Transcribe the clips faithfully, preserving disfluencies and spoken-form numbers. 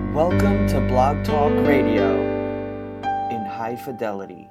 Welcome to Blog Talk Radio in high fidelity.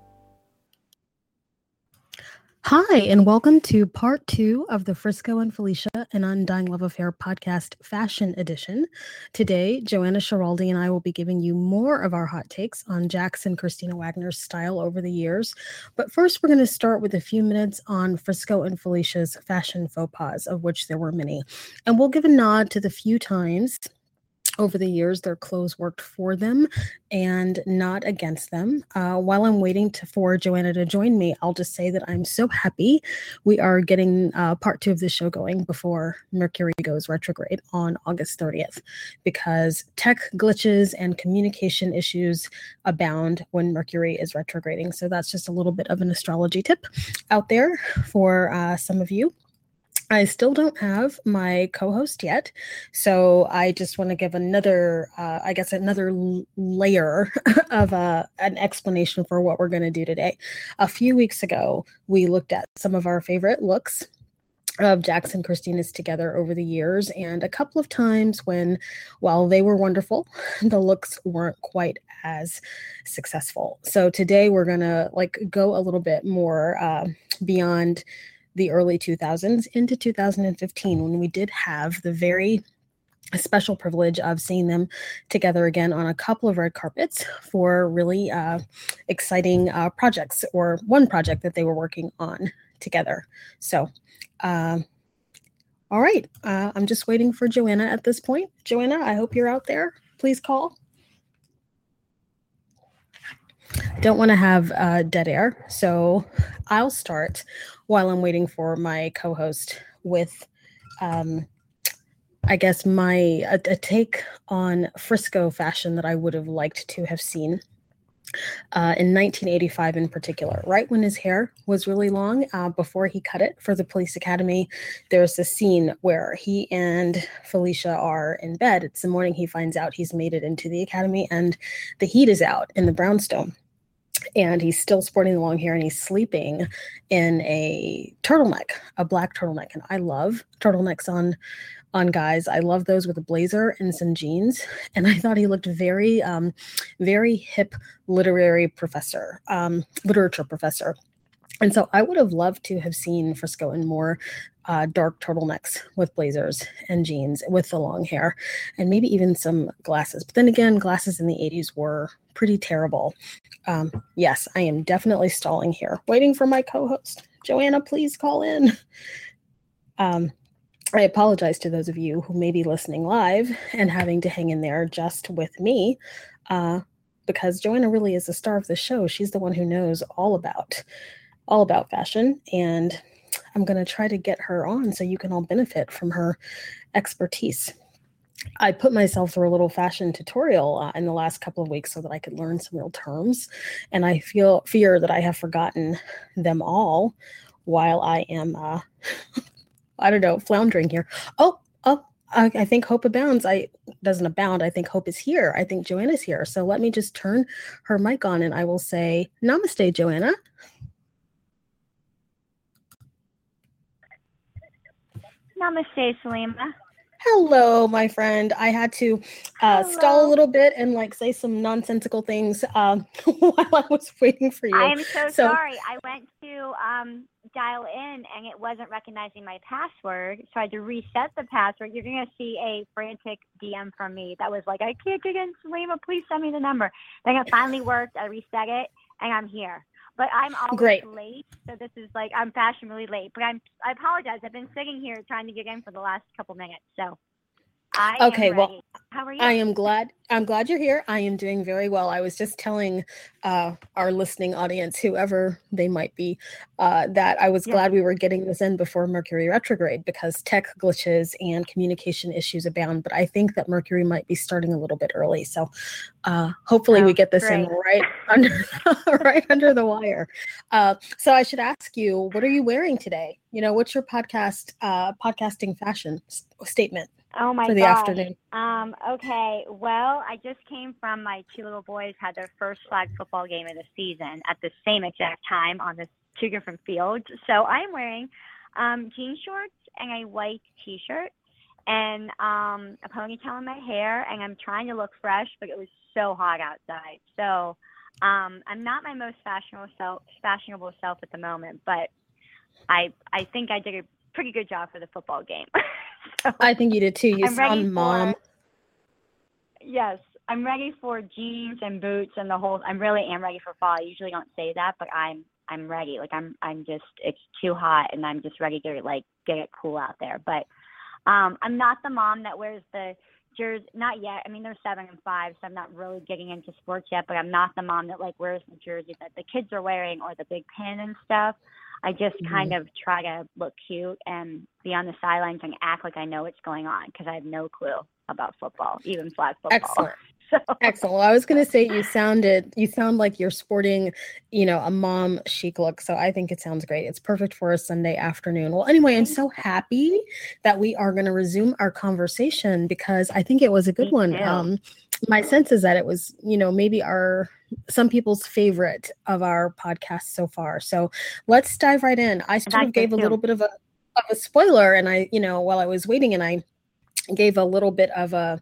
Hi, and welcome to part two of the Frisco and Felicia, an Undying Love Affair podcast fashion edition. Today, Joanna Schiraldi and I will be giving you more of our hot takes on Jax and Christina Wagner's style over the years. But first, we're going to start with a few minutes on Frisco and Felicia's fashion faux pas, of which there were many. And we'll give a nod to the few times over the years their clothes worked for them and not against them. Uh, while I'm waiting to, for Joanna to join me, I'll just say that I'm so happy we are getting uh, part two of the show going before Mercury goes retrograde on August thirtieth, because tech glitches and communication issues abound when Mercury is retrograding. So that's just a little bit of an astrology tip out there for uh, some of you. I still don't have my co-host yet, so I just want to give another, uh, I guess, another l- layer of uh, an explanation for what we're going to do today. A few weeks ago, we looked at some of our favorite looks of Jax and Christina's together over the years, and a couple of times when, while they were wonderful, the looks weren't quite as successful. So today we're going to like go a little bit more uh, beyond the early two thousands into two thousand fifteen, when we did have the very special privilege of seeing them together again on a couple of red carpets for really uh, exciting uh, projects, or one project that they were working on together. So, uh, all right, uh, I'm just waiting for Joanna at this point. Joanna, I hope you're out there. Please call. Don't want to have uh, dead air, so I'll start while I'm waiting for my co-host with, um, I guess, my a, a take on Frisco fashion that I would have liked to have seen uh, in nineteen eighty-five in particular, right when his hair was really long, uh, before he cut it for the police academy. There's a scene where he and Felicia are in bed. It's the morning he finds out he's made it into the academy, and the heat is out in the brownstone. And he's still sporting the long hair, and he's sleeping in a turtleneck, a black turtleneck. And I love turtlenecks on on guys. I love those with a blazer and some jeans. And I thought he looked very, um, very hip literary professor, um, literature professor. And so I would have loved to have seen Frisco in more uh, dark turtlenecks with blazers and jeans with the long hair, and maybe even some glasses. But then again, glasses in the eighties were pretty terrible. Um, yes, I am definitely stalling here, waiting for my co-host. Joanna, please call in. Um, I apologize to those of you who may be listening live and having to hang in there just with me, uh, because Joanna really is the star of the show. She's the one who knows all about all about fashion, and I'm going to try to get her on so you can all benefit from her expertise. I put myself through a little fashion tutorial uh, in the last couple of weeks so that I could learn some real terms, and I feel fear that I have forgotten them all while I am, uh, I don't know, floundering here. Oh, oh, I, I think hope abounds. I doesn't abound. I think hope is here. I think Joanna's here. So let me just turn her mic on, and I will say, Namaste, Joanna. Namaste, Salima. Hello, my friend. I had to uh, stall a little bit and like say some nonsensical things um, while I was waiting for you. I am so, so sorry. I went to um, dial in and it wasn't recognizing my password, so I had to reset the password. You're going to see a frantic D M from me that was like, I can't get in, Salima. Please send me the number. Then it finally worked. I reset it, and I'm here. But I'm always Great. late, so this is like, I'm fashionably late. But I'm, I apologize. I've been sitting here trying to get in for the last couple minutes, so I okay, am ready. well, how are you? I am glad. I'm glad you're here. I am doing very well. I was just telling uh, our listening audience, whoever they might be, uh, that I was Yeah. glad we were getting this in before Mercury retrograde, because tech glitches and communication issues abound. But I think that Mercury might be starting a little bit early. So uh, hopefully Oh, we get this great. in right under, right under the wire. Uh, so I should ask you, what are you wearing today? You know, what's your podcast, uh, podcasting fashion s- statement? Oh my for the gosh. afternoon. Um, okay. Well, I just came from my two little boys had their first flag football game of the season at the same exact time on the two different fields. So I'm wearing um, jean shorts and a white t-shirt. and um, a ponytail in my hair, and I'm trying to look fresh, but it was so hot outside. So um, I'm not my most fashionable self, fashionable self at the moment, but I I think I did a pretty good job for the football game. So I think you did too. You I'm ready sound mom. for, yes, I'm ready for jeans and boots and the whole. I really am ready for fall. I usually don't say that, but I'm I'm ready. Like I'm I'm just it's too hot, and I'm just ready to like get it cool out there. But um, I'm not the mom that wears the jersey. Not yet. I mean, they're seven and five, so I'm not really getting into sports yet. But I'm not the mom that like wears the jersey that the kids are wearing or the big pin and stuff. I just mm-hmm. kind of try to look cute and be on the sidelines and act like I know what's going on because I have no clue about football, even flag football. Excellent. So. Excellent. Well, I was going to say you sounded, you sound like you're sporting, you know, a mom chic look. So I think it sounds great. It's perfect for a Sunday afternoon. Well, anyway, I'm so happy that we are going to resume our conversation because I think it was a good Me one. too. Um, my sense is that it was, you know, maybe our, some people's favorite of our podcast so far. So let's dive right in. I sort of gave a little bit of a, of a spoiler and I, you know, while I was waiting and I gave a little bit of a,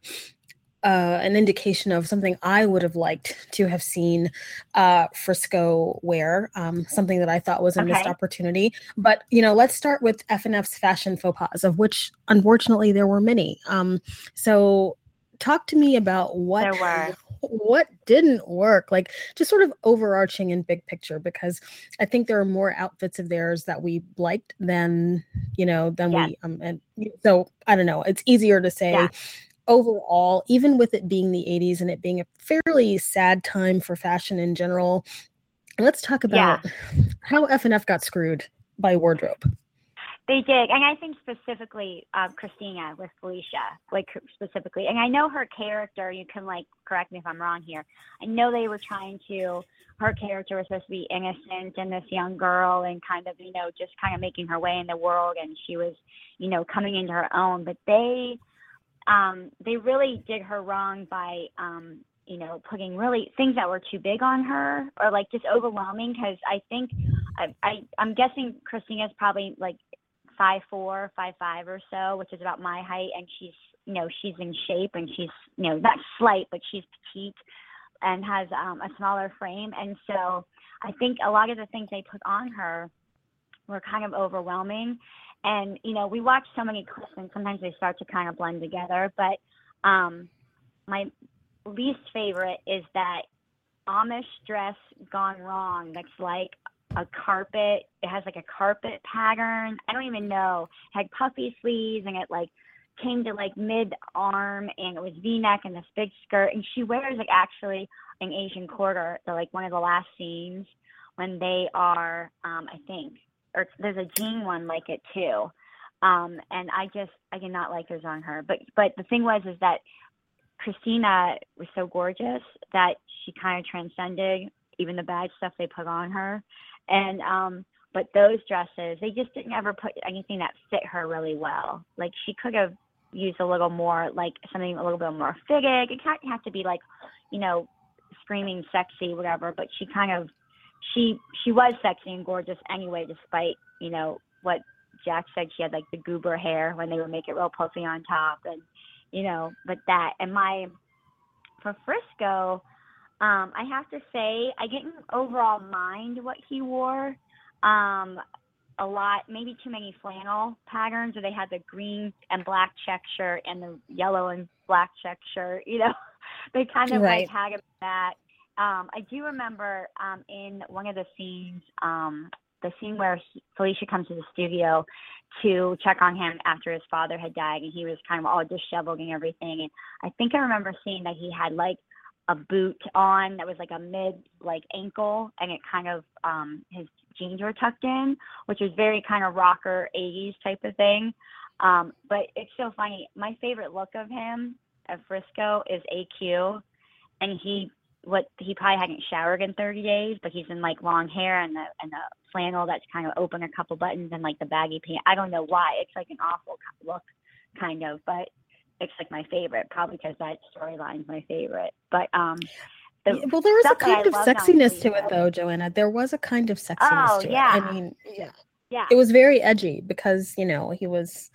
Uh, an indication of something I would have liked to have seen uh, Frisco wear, um, something that I thought was a Okay. missed opportunity. But, you know, let's start with F N F's fashion faux pas, of which, unfortunately, there were many. Um, so talk to me about what There were. what didn't work, like just sort of overarching and big picture, because I think there are more outfits of theirs that we liked than, you know, than Yes. we, um, and so I don't know, it's easier to say, Yeah. overall, even with it being the eighties and it being a fairly sad time for fashion in general, let's talk about Yeah. how F N F got screwed by wardrobe. They did. And I think specifically uh, Christina with Felicia, like specifically. And I know her character, you can like correct me if I'm wrong here. I know they were trying to, her character was supposed to be innocent and this young girl and kind of, you know, just kind of making her way in the world. And she was, you know, coming into her own. But they, Um, they really did her wrong by, um, you know, putting really things that were too big on her or like just overwhelming. Because I think I, I, I'm guessing Christina's probably like five four, five five or so, which is about my height, and she's, you know, she's in shape and she's, you know, not slight, but she's petite and has um, a smaller frame. And so I think a lot of the things they put on her were kind of overwhelming. And, you know, we watch so many clips and sometimes they start to kind of blend together. But um, my least favorite is that Amish dress gone wrong. That's like a carpet. It has like a carpet pattern. I don't even know. It had puffy sleeves and it like came to like mid arm and it was V-neck and this big skirt. And she wears like actually an Asian quarter. So like one of the last scenes when they are, um, I think, or there's a jean one like it too. Um, and I just, I did not like those on her. But, but the thing was, is that Christina was so gorgeous that she kind of transcended even the bad stuff they put on her. And, um, but those dresses, they just didn't ever put anything that fit her really well. Like she could have used a little more, like something a little bit more fitted. It can't have to be like, you know, screaming sexy, whatever, but she kind of, she, she was sexy and gorgeous anyway, despite, you know, what Jack said, she had like the goober hair when they would make it real puffy on top and, you know, but that, and my, for Frisco, um, I have to say, I didn't overall mind what he wore. Um, a lot, maybe too many flannel patterns, or they had the green and black check shirt and the yellow and black check shirt, you know, they kind of Right. like had him that. Um, I do remember um, in one of the scenes, um, the scene where he, Felicia comes to the studio to check on him after his father had died, and he was kind of all disheveled and everything. And I think I remember seeing that he had like a boot on that was like a mid like ankle, and it kind of um, his jeans were tucked in, which was very kind of rocker eighties type of thing. Um, but it's so funny. My favorite look of him at Frisco is A Q, and he what he probably hadn't showered in thirty days, but he's in like long hair and the and the flannel that's kind of open a couple buttons and like the baggy pants. I don't know why. It's like an awful look, kind of, but it's like my favorite, probably because that storyline's my favorite. But um, the Yeah, well, there was a stuff that kind I of loved on sexiness to it, Felicia- though, Joanna. There was a kind of sexiness Oh, to yeah. it. I mean, yeah, Yeah. it was very edgy because, you know, he was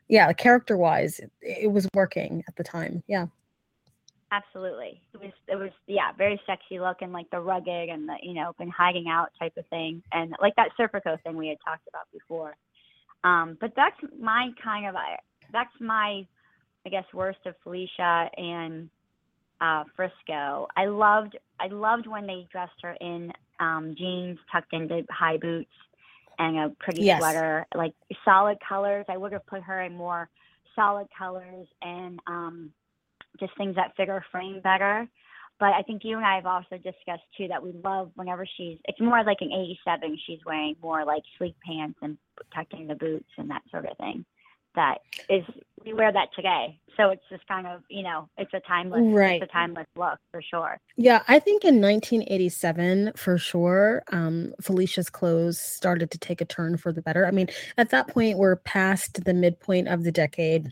yeah, character wise, it, it was working at the time. Yeah. Absolutely. It was, it was, yeah, very sexy look and like the rugged and the, you know, been hiding out type of thing. And like that Serpico thing we had talked about before. Um, but that's my kind of, that's my, I guess, worst of Felicia and uh, Frisco. I loved, I loved when they dressed her in um, jeans tucked into high boots and a pretty Yes. sweater, like solid colors. I would have put her in more solid colors and um, just things that fit her frame better. But I think you and I have also discussed too that we love whenever she's, it's more like an eighty-seven, she's wearing more like sleek pants and tucking the boots and that sort of thing. That is, we wear that today. So it's just kind of, you know, it's a timeless, Right. it's a timeless look for sure. Yeah, I think in nineteen eighty-seven, for sure, um, Felicia's clothes started to take a turn for the better. I mean, at that point, we're past the midpoint of the decade.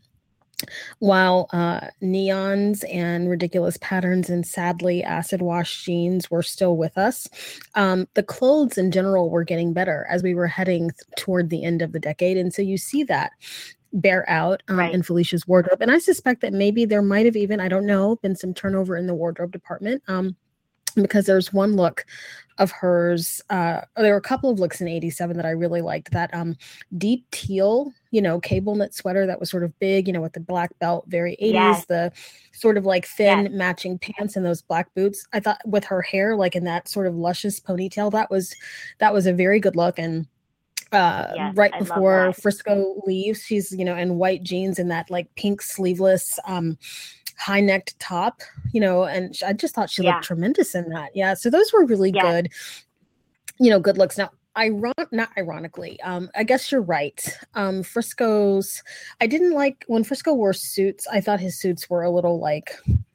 While uh, neons and ridiculous patterns and sadly acid wash jeans were still with us, um, the clothes in general were getting better as we were heading th- toward the end of the decade. And so you see that bear out um, Right. in Felicia's wardrobe. And I suspect that maybe there might have even, I don't know, been some turnover in the wardrobe department. Um, because there's one look of hers. Uh, there were a couple of looks in eighty-seven that I really liked. That um, deep teal, you know, cable knit sweater that was sort of big, you know, with the black belt, very eighties, Yes. the sort of like thin Yes. matching pants and those black boots. I thought with her hair, like in that sort of luscious ponytail, that was, that was a very good look. And uh, Yes, right I love before that. Frisco leaves, she's, you know, in white jeans and that like pink sleeveless, um, high necked top, you know, and sh- I just thought she Yeah. looked tremendous in that. Yeah. So those were really Yeah. good, you know, good looks. Now, iron not ironically, um, I guess you're right. Um, Frisco's, I didn't like when Frisco wore suits. I thought his suits were a little like,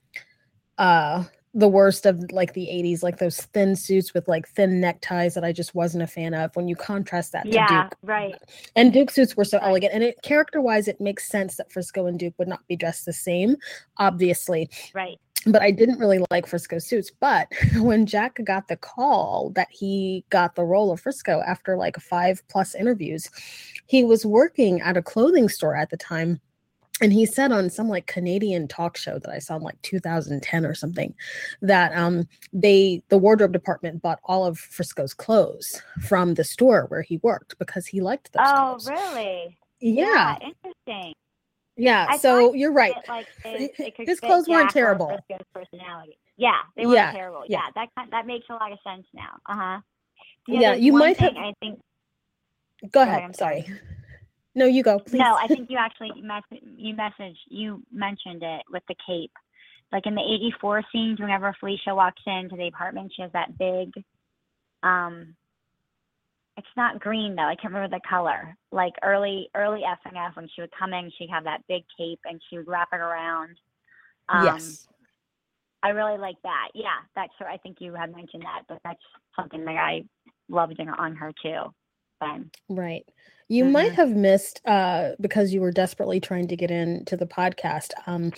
uh, the worst of like the eighties, like those thin suits with like thin neckties that I just wasn't a fan of. When you contrast that to Yeah, Duke, right. and Duke suits were so Right. elegant, and it character-wise, it makes sense that Frisco and Duke would not be dressed the same, obviously. Right. But I didn't really like Frisco suits. But when Jack got the call that he got the role of Frisco after like five plus interviews, he was working at a clothing store at the time. And he said on some like Canadian talk show that I saw in like two thousand ten or something that um they the wardrobe department bought all of Frisco's clothes from the store where he worked because he liked those Oh, clothes. really? Yeah. Interesting. Yeah. I So find you're right. it, like it, it could His fit clothes weren't Jack or terrible. Frisco's personality. Yeah, they weren't Yeah, terrible. yeah. Yeah, that kind- that makes a lot of sense now. Uh huh. Yeah, you might have- I think. Go ahead, ahead. I'm Sorry. sorry. No, you go, please. No, I think you actually mess- you messaged you mentioned it with the cape. Like in the eighty-four scenes, whenever Felicia walks into the apartment, she has that big. Um, it's not green though. I can't remember the color. Like early early F and F, when she would come in, she'd have that big cape and she would wrap it around. Um, Yes. I really like that. Yeah, that's. I think you had mentioned that, but that's something that I loved in, on her too. Ben. Right. You might Mhm. have missed uh because you were desperately trying to get into the podcast. Um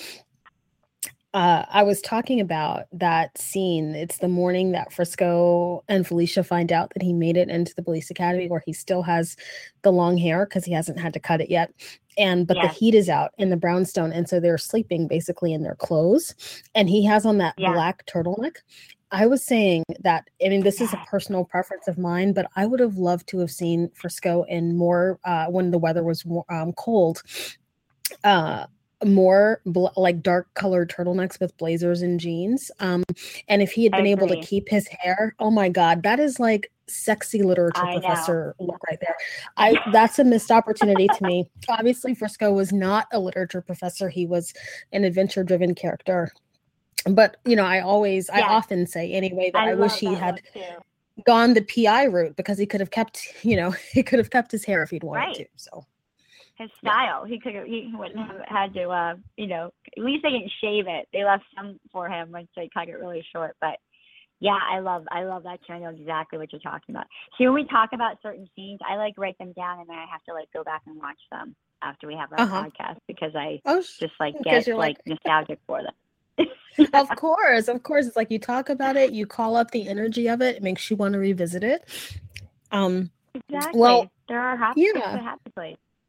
uh I was talking about that scene. It's the morning that Frisco and Felicia find out that he made it into the police academy, where he still has the long hair because he hasn't had to cut it yet. And but Yes. the heat is out in the brownstone, and so they're sleeping basically in their clothes. And he has on that Yeah. black turtleneck. I was saying that, I mean, this is a Yeah. personal preference of mine, but I would have loved to have seen Frisco in more, uh, when the weather was wa- um, cold, uh, more bl- like dark colored turtlenecks with blazers and jeans. Um, and if he had I been able to agree. keep his hair, oh my God, that is like sexy literature I know. professor look right there. I That's a missed opportunity to me. Obviously, Frisco was not a literature professor. He was an adventure driven character. But, you know, I always, I Yes. often say anyway that I, love wish he that had look, too. gone the P I route, because he could have kept, you know, he could have kept his hair if he'd wanted Right. to. So, His Yeah. style. He could he wouldn't have had to uh you know, at least they didn't shave it. They left some for him once they cut it really short. But yeah, I love I love that too. I know exactly what you're talking about. See, when we talk about certain scenes, I like write them down and then I have to like go back and watch them after we have our Uh-huh. podcast because I oh, sh- just like because get you're like, like, nostalgic for them. of course, of course. It's like you talk about it, you call up the energy of it, it makes you want to revisit it. Um, Exactly. Well, there are happy yeah. happy place.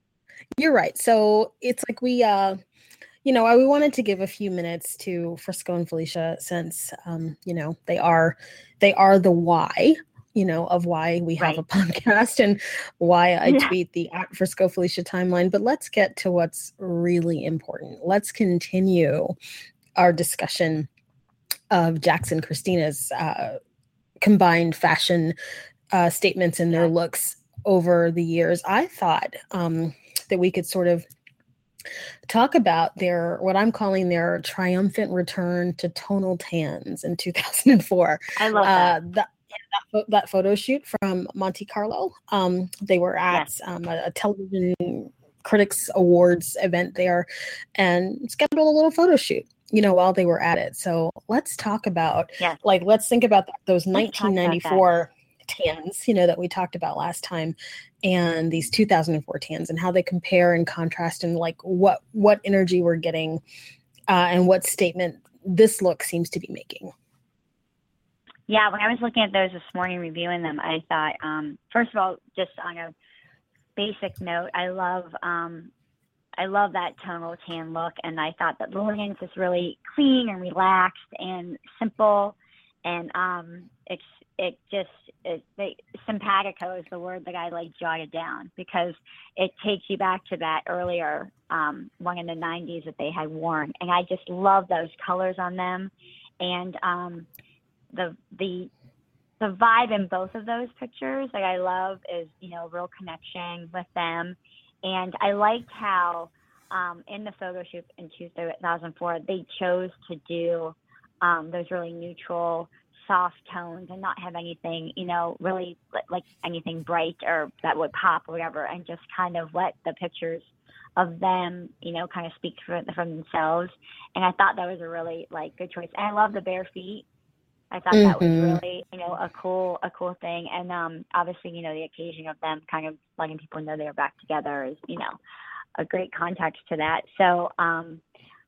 You're right. So it's like we, uh, you know, I, we wanted to give a few minutes to Frisco and Felicia since, um, you know, they are, they are the why, you know, of why we have Right. a podcast and why I Yeah. tweet the at Frisco Felicia timeline. But let's get to what's really important. Let's continue our discussion of Jax and Christina's uh, combined fashion uh, statements and their Yeah. looks over the years. I thought um, that we could sort of talk about their, what I'm calling their triumphant return to tonal tans in two thousand four. I love Uh, that. that, that, pho- that photo shoot from Monte Carlo. Um, they were at Yes. um, a, a television critics awards event there and scheduled a little photo shoot, you know, while they were at it. So let's talk about, Yes. like, let's think about th- those Let's talk about that. nineteen ninety-four tans, you know, that we talked about last time, and these two thousand four tans and how they compare and contrast, and like what what energy we're getting uh, and what statement this look seems to be making. Yeah, when I was looking at those this morning, reviewing them, I thought, um, first of all, just on a basic note, I love um, I love that tonal tan look, and I thought that Lillian's is really clean and relaxed and simple, and um, it's it just it, they, simpatico is the word that I like jotted down, because it takes you back to that earlier um, one in the nineties that they had worn, and I just love those colors on them, and um, the the the vibe in both of those pictures that I love is, you know, real connection with them. And I liked how um, in the photo shoot in two thousand four, they chose to do um, those really neutral, soft tones and not have anything, you know, really like, like anything bright or that would pop or whatever, and just kind of let the pictures of them, you know, kind of speak for, for themselves. And I thought that was a really, like, good choice. And I love the bare feet. I thought that was Mhm. really, you know, a cool, a cool thing. And um, obviously, you know, the occasion of them kind of letting people know they're back together is, you know, a great context to that. So um,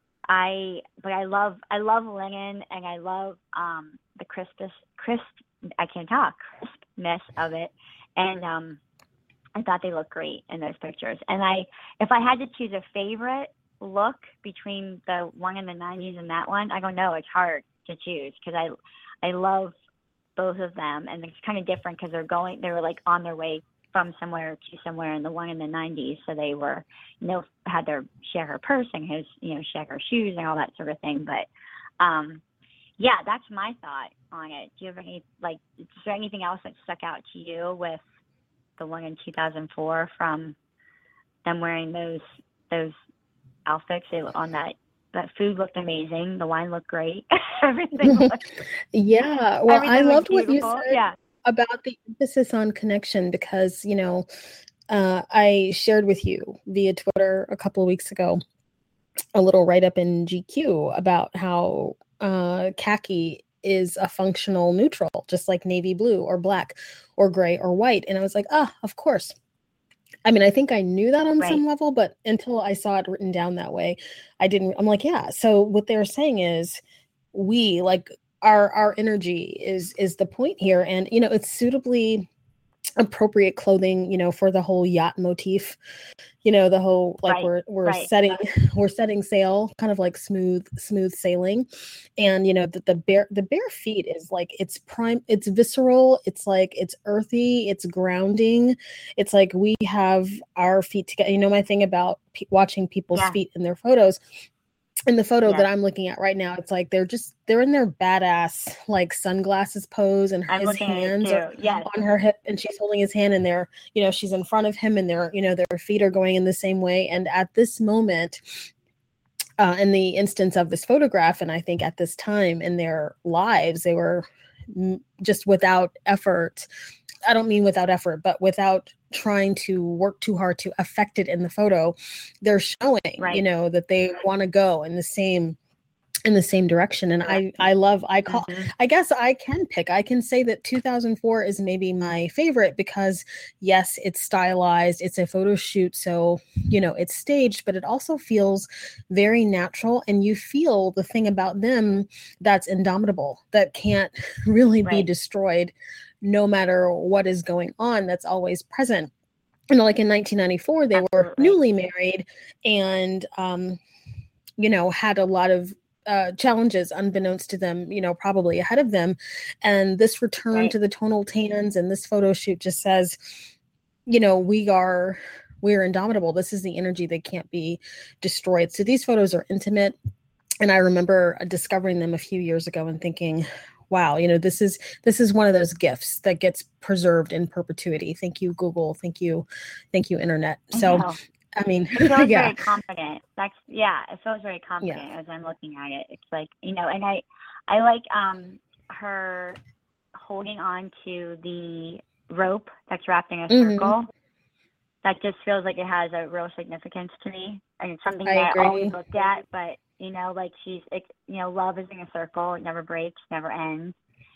I, but I love, I love linen, and I love um, the crispness, crisp, I can't talk, crispness of it. And um, I thought they looked great in those pictures. And I, if I had to choose a favorite look between the one in the nineties and that one, I go, no, it's hard to choose, because I, I love both of them, and it's kind of different because they're going, they were like on their way from somewhere to somewhere in the one in the nineties. So they were, you know, had their share her purse and his, you know, share her shoes and all that sort of thing. But um, yeah, that's my thought on it. Do you have any, like, is there anything else that stuck out to you with the one in two thousand four from them wearing those, those outfits? They were on that, that food looked amazing. The wine looked great. Everything looked, Yeah, well, I everything loved looked what you beautiful. said Yeah. about the emphasis on connection, because, you know, uh, I shared with you via Twitter a couple of weeks ago a little write-up in G Q about how uh, khaki is a functional neutral, just like navy blue or black or gray or white. And I was like, ah, of course. I mean, I think I knew that on Right. some level, but until I saw it written down that way, I didn't. I'm like, yeah. So what they're saying is, we, like, our our energy is is the point here, and, you know, it's suitably appropriate clothing, you know, for the whole yacht motif, you know, the whole, like, Right, we're we're right. setting we're setting sail, kind of like smooth smooth sailing. And, you know, the, the bare the bare feet is like, it's prime, it's visceral, it's like, it's earthy, it's grounding. It's like we have our feet together. You know, my thing about pe- watching people's Yeah. feet in their photos, in the photo Yes. that I'm looking at right now, it's like they're just, they're in their badass, like, sunglasses pose, and I'm his looking at it hands too. are Yes. on her hip, and she's holding his hand, and they're, you know, she's in front of him, and they're, you know, their feet are going in the same way. And at this moment, uh, in the instance of this photograph, and I think at this time in their lives, they were mm, just without effort. I don't mean without effort, but without trying to work too hard to affect it in the photo. They're showing, you Right. know, that they want to go in the same in the same direction. And I Direction. I love I call Mhm. I guess I can pick. I can say that two thousand four is maybe my favorite, because yes, it's stylized, it's a photo shoot, so, you know, it's staged, but it also feels very natural, and you feel the thing about them that's indomitable, that can't really be Right. destroyed no matter what is going on, that's always present. you know, like in nineteen ninety-four, they Absolutely. were newly married and, um, you know, had a lot of uh, challenges unbeknownst to them, you know, probably ahead of them. And this return Right. to the tonal tans and this photo shoot just says, you know, we are, we're indomitable. This is the energy that can't be destroyed. So these photos are intimate. And I remember discovering them a few years ago and thinking, wow, you know, this is this is one of those gifts that gets preserved in perpetuity. Thank you, Google. Thank you, thank you, Internet. So, I, I mean, it feels yeah, very confident. That's yeah, it feels very confident yeah, as I'm looking at it. It's like, you know, and I I like um her holding on to the rope that's wrapped in a hmm circle. That just feels like it has a real significance to me. And it's something I that I always agree. looked at, but you know, like she's, it, you know, love is in a circle. It never breaks, never ends.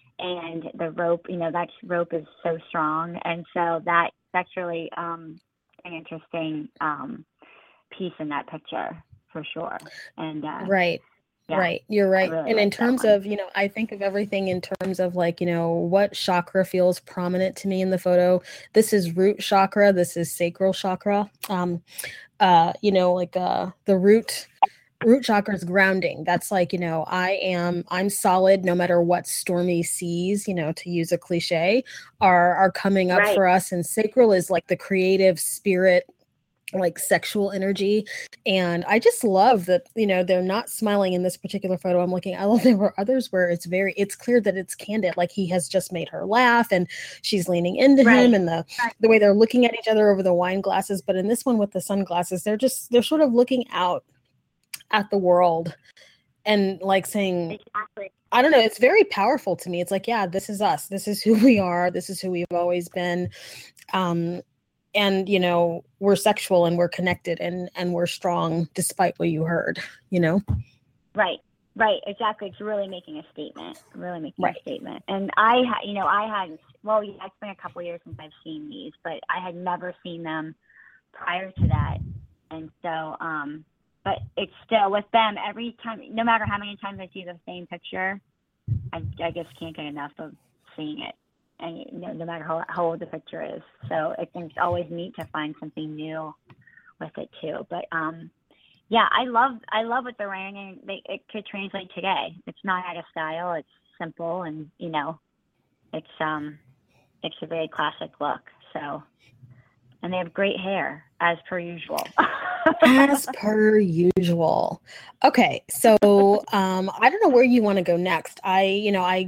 And the rope, you know, that rope is so strong. And so that, that's really um, an interesting um, piece in that picture for sure. And uh, Right. yeah, Right. You're I right. really And in like that terms one. of, you know, I think of everything in terms of like, you know, what chakra feels prominent to me in the photo. This is root chakra. This is sacral chakra. Um, uh, you know, like uh the root root chakra is grounding. That's like, you know, I am I'm solid no matter what stormy seas, you know, to use a cliche, are are coming up Right. for us. And sacral is like the creative spirit, like sexual energy. And I just love that, you know, they're not smiling in this particular photo I'm looking. I love there were others where it's very, it's clear that it's candid, like he has just made her laugh and she's leaning into Right. him, and the the way they're looking at each other over the wine glasses. But in this one with the sunglasses, they're just they're sort of looking out at the world and like saying, Exactly. I don't know, it's very powerful to me. It's like, yeah, this is us. This is who we are. This is who we've always been. Um, and you know, we're sexual and we're connected and and we're strong despite what you heard, you know. Right. Right. Exactly. It's really making a statement. Really making Right. a statement. And I, ha- you know, I had, well, yeah, it's been a couple of years since I've seen these, but I had never seen them prior to that. And so, um, but it's still with them every time, no matter how many times I see the same picture, I, I just can't get enough of seeing it. And you know, no matter how, how old the picture is. So I think it's always neat to find something new with it too. But, um, yeah, I love I love what they're wearing, and they, it could translate today. It's not out of style. It's simple, and you know, it's um, it's a very classic look. So, and they have great hair as per usual. As per usual. Okay, so um, I don't know where you want to go next. I, you know, I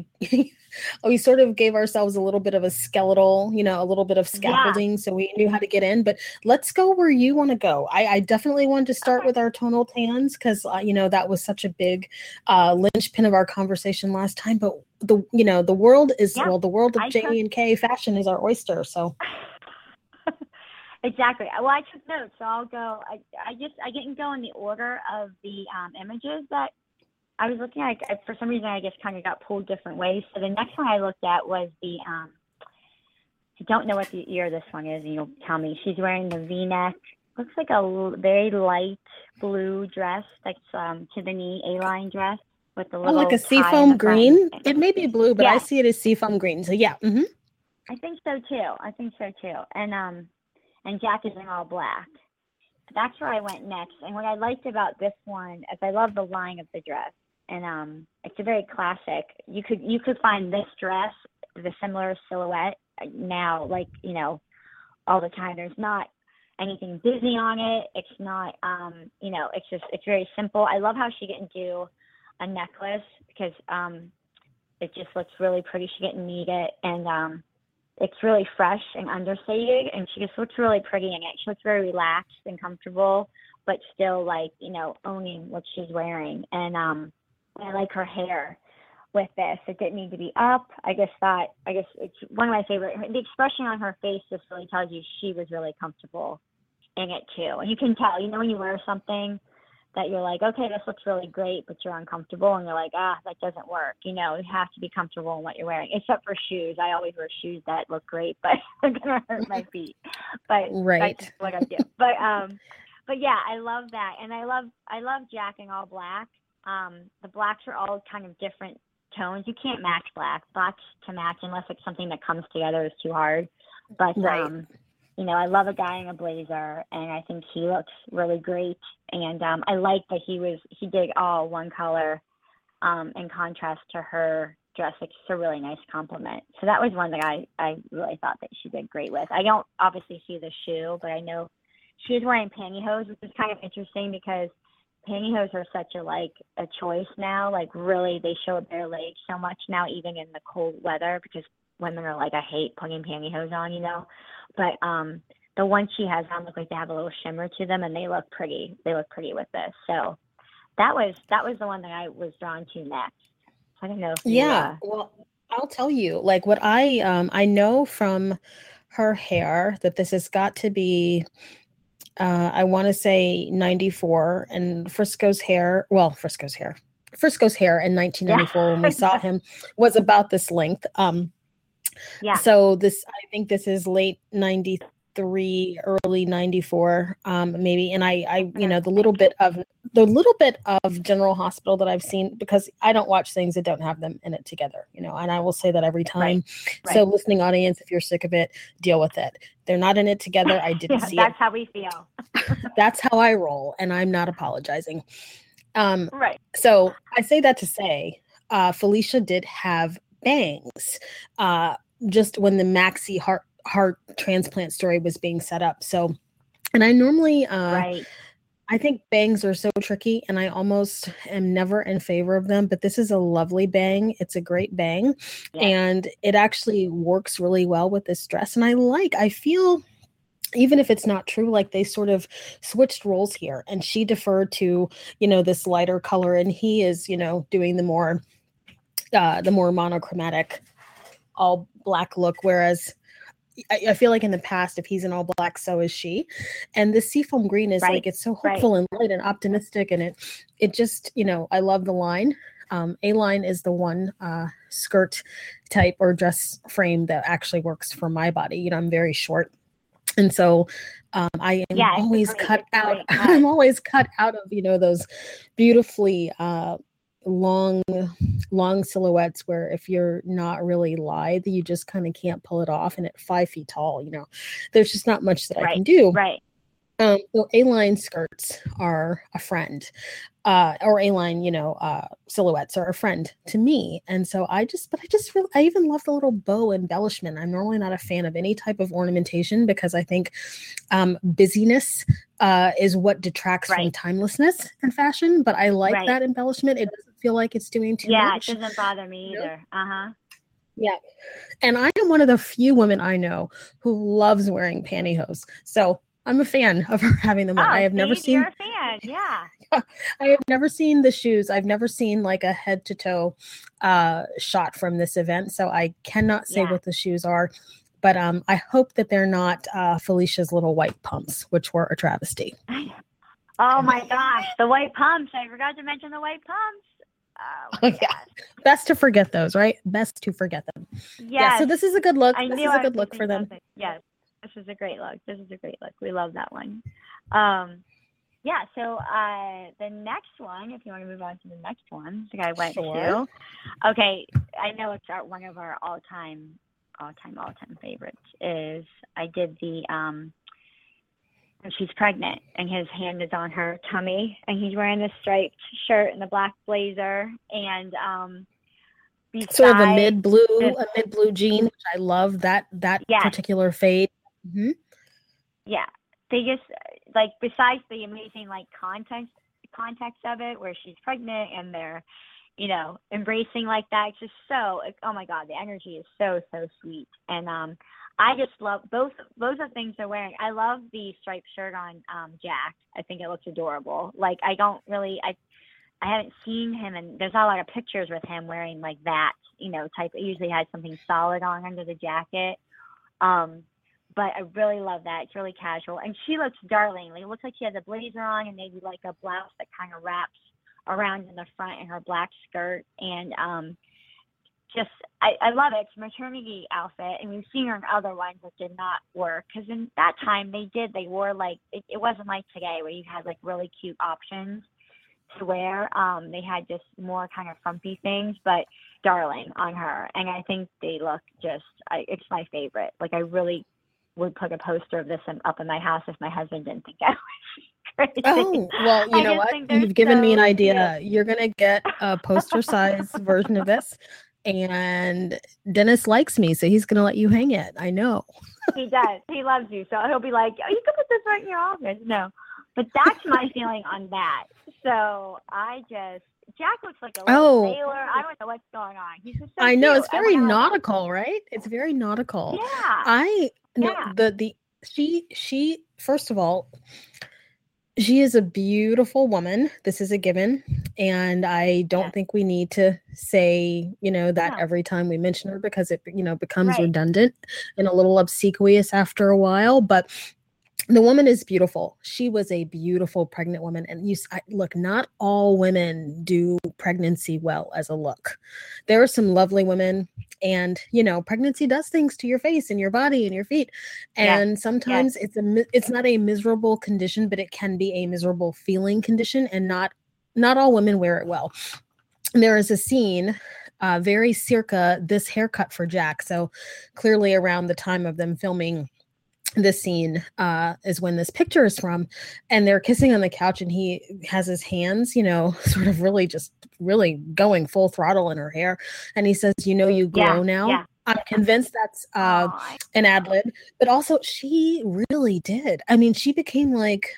we sort of gave ourselves a little bit of a skeletal, you know, a little bit of Yeah. scaffolding, so we knew how to get in. But let's go where you want to go. I, I definitely wanted to start Okay. with our tonal tans because uh, you know, that was such a big uh, linchpin of our conversation last time. But the you know the world is Yeah, well, the world of I J took and K fashion is our oyster. So exactly. Well, I took notes, so I'll go. I I just I didn't go in the order of the um, images that I was looking at. I, for some reason, I just kind of got pulled different ways. So the next one I looked at was the um, I don't know what the year this one is, and you'll tell me. She's wearing the V-neck. Looks like a l- very light blue dress, like um, to the knee A-line dress with the oh, little like a tie in seafoam the front. green. And, It may be blue, but I yeah, see it as seafoam green. So yeah. Mm-hmm. I think so too. I think so too. And um, and Jack is in all black. That's where I went next. And what I liked about this one is I love the line of the dress, and um, it's a very classic. You could you could find this dress, the similar silhouette now, like you know, all the time. There's not anything Disney on it. It's not, um, you know, it's just it's very simple. I love how she didn't do a necklace because um, it just looks really pretty. She didn't need it, and um, it's really fresh and understated, and she just looks really pretty in it. She looks very relaxed and comfortable, but still like, you know, owning what she's wearing. And um, I like her hair with this. It didn't need to be up. I just thought, I guess it's one of my favorite. The expression on her face just really tells you she was really comfortable in it too. And you can tell, you know, when you wear something that you're like, okay, this looks really great, but you're uncomfortable, and you're like, ah, that doesn't work. You know, you have to be comfortable in what you're wearing, except for shoes. I always wear shoes that look great, but they're gonna hurt my feet. But Right. that's what I do. But um, but yeah, I love that, and I love I love Jack in all black. Um, the blacks are all kind of different tones. You can't match black. Blacks to match unless it's something that comes together is too hard. But Right. um, you know, I love a guy in a blazer, and I think he looks really great. And um, I like that he was he did all one color, um, in contrast to her dress. It's just a really nice compliment. So that was one that I I really thought that she did great with. I don't obviously see the shoe, but I know she's wearing pantyhose, which is kind of interesting because pantyhose are such a like a choice now. Like really, they show their legs so much now, even in the cold weather, because women are like, I hate putting pantyhose on, you know. But um, the ones she has on look like they have a little shimmer to them, and they look pretty. They look pretty with this. So that was that was the one that I was drawn to next. I don't know if you, Yeah, uh, well, I'll tell you, like what I um I know from her hair that this has got to be uh I want to say ninety-four, and Frisco's hair, well, Frisco's hair. Frisco's hair in nineteen ninety-four when we saw him was about this length. Um yeah, So this, I think this is late ninety-three, early ninety-four, um, maybe. And I, I, you know, the little bit of the little bit of General Hospital that I've seen, because I don't watch things that don't have them in it together, you know, and I will say that every time. Right, So right. listening audience, if you're sick of it, deal with it. They're not in it together. I didn't yeah, see that's it. how we feel. That's how I roll, and I'm not apologizing. Um, Right. so I say that to say, uh, Felicia did have bangs. Uh, just when the Maxi heart heart transplant story was being set up. So, and I normally, uh, Right. I think bangs are so tricky, and I almost am never in favor of them. But this is a lovely bang. It's a great bang, Yeah. and it actually works really well with this dress. And I like, I feel, even if it's not true, like they sort of switched roles here, and she deferred to, you know, this lighter color, and he is, you know, doing the more, uh, the more monochromatic, all black look, whereas I, I feel like in the past, if he's in all black, so is she. And the seafoam green is Right, like, it's so right. hopeful and light and optimistic, and it it just, you know, I love the line. Um, A line is the one uh, skirt type or dress frame that actually works for my body. You know, I'm very short, and so um, I am Yeah, it's a always great- cut it's a out. great cut. I'm always cut out of, you know, those beautifully uh, long, long silhouettes where if you're not really lithe, you just kind of can't pull it off. And at five feet tall, you know, there's just not much that I Right, can do. right. Um, so A-line skirts are a friend, uh, or A-line, you know, uh, silhouettes are a friend to me. And so I just, but I just really, I even love the little bow embellishment. I'm normally not a fan of any type of ornamentation because I think um, busyness uh, is what detracts from Right. timelessness in fashion. But I like Right. that embellishment. It doesn't feel like it's doing too Yeah, much. it doesn't bother me You know? either. Uh-huh. Yeah. And I am one of the few women I know who loves wearing pantyhose. So I'm a fan of her having them on. Oh, I have never see, seen you're a fan. Yeah. I have never seen the shoes. I've never seen like a head to toe uh, shot from this event. So I cannot say Yeah. what the shoes are. But um, I hope that they're not uh, Felicia's little white pumps, which were a travesty. Oh my gosh, the white pumps. I forgot to mention the white pumps. Oh, Oh, my yeah. gosh. Best to forget those, right? Best to forget them. Yes. Yeah. So this is a good look. I This knew is a I good was look thinking for them. something. Yes, this is a great look. This is a great look. We love that one. Um, yeah. So uh, the next one, if you want to move on to the next one, the guy went Sure. to. Okay, I know it's our, one of our all-time, all-time, all-time favorites. Is I did the um, when she's pregnant and his hand is on her tummy and he's wearing the striped shirt and the black blazer and um. Sort of a beside mid blue, this- a mid blue jean, which I love that that Yes. particular fade. Mhm. Yeah, they just like besides the amazing like context context of it where she's pregnant and they're you know embracing like that, it's just so it, oh my god, the energy is so so sweet. And um I just love both both of the things they're wearing. I love the striped shirt on um Jack. I think it looks adorable. Like I don't really I I haven't seen him, and there's not a lot of pictures with him wearing like that, you know, type. It usually has something solid on under the jacket. Um, but I really love that. It's really casual, and she looks darling. Like, it looks like she has a blazer on and maybe like a blouse that kind of wraps around in the front and her black skirt. And um, just, I, I love it. It's a maternity outfit, and we've seen her in other ones that did not work because in that time they did. They wore like it, it wasn't like today where you had like really cute options to wear. Um, they had just more kind of frumpy things, but darling on her. And I think they look just, I, it's my favorite. Like I really, would put a poster of this in, up in my house if my husband didn't think I was crazy. Oh, well, you I know just what? think they're You've given me an so idea. cute. You're going to get a poster size version of this. And Dennis likes me, so he's going to let you hang it. I know. He does. He loves you. So he'll be like, oh, you can put this right in your office. No. But that's my feeling on that. So I just, Jack looks like a little Oh, sailor. I don't know what's going on. He's just so I know. cute. It's I very want to have one. nautical, right? It's very nautical. Yeah. I no Yeah. the the she she first of all, she is a beautiful woman. This is a given. And I don't Yeah. think we need to say, you know, that No. every time we mention her because it, you know, becomes Right. redundant and a little obsequious after a while. But the woman is beautiful. She was a beautiful pregnant woman. And you s- I, look, not all women do pregnancy well as a look. There are some lovely women, and you know, pregnancy does things to your face and your body and your feet. Yes. And sometimes it's a mi- it's not a miserable condition, but it can be a miserable feeling condition, and not not all women wear it well. There is a scene, uh, very circa this haircut for Jack. So clearly around the time of them filming this scene uh, is when this picture is from, and they're kissing on the couch, and he has his hands, you know, sort of really just really going full throttle in her hair. And he says, you know, you glow Yeah. now. Yeah. I'm convinced that's uh, Oh, I- an ad lib, but also she really did. I mean, she became like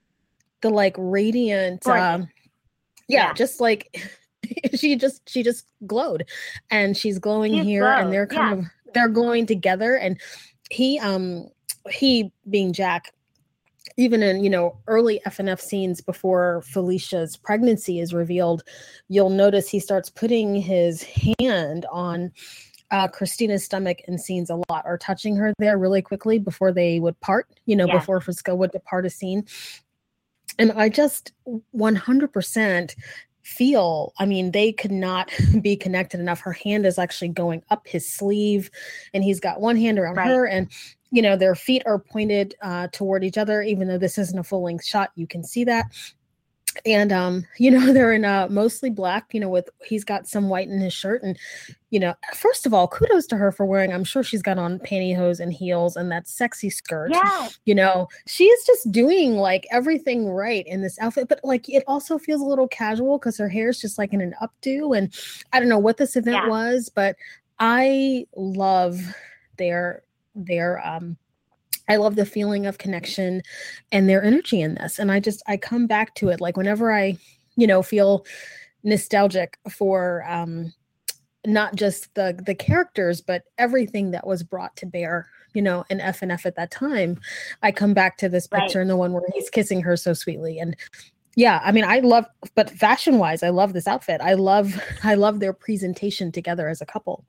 the like radiant, Gorgeous. um, yeah, Yeah. just like she just she just glowed, and she's glowing She just here, and glowed. they're kind Yeah. of they're glowing together. And he um he being Jack, even in, you know, early F N F scenes before Felicia's pregnancy is revealed, you'll notice he starts putting his hand on uh, Christina's stomach in scenes a lot, or touching her there really quickly before they would part, you know, Yes. before Frisco would depart a scene. And I just one hundred percent feel, I mean, they could not be connected enough. Her hand is actually going up his sleeve, and he's got one hand around Right. her, and you know, their feet are pointed uh, toward each other. Even though this isn't a full length shot, you can see that. And um, you know, they're in uh, mostly black. You know, with he's got some white in his shirt, and you know, first of all, kudos to her for wearing. I'm sure she's got on pantyhose and heels and that sexy skirt. Yes. You know, she is just doing like everything right in this outfit, but like it also feels a little casual because her hair is just like in an updo. And I don't know what this event Yeah. was, but I love their their um I love the feeling of connection and their energy in this. And I just, I come back to it. Like whenever I, you know, feel nostalgic for um, not just the, the characters, but everything that was brought to bear, you know, in F N F at that time, I come back to this picture, Right. and the one where he's kissing her so sweetly. And yeah, I mean, I love, but fashion wise, I love this outfit. I love, I love their presentation together as a couple.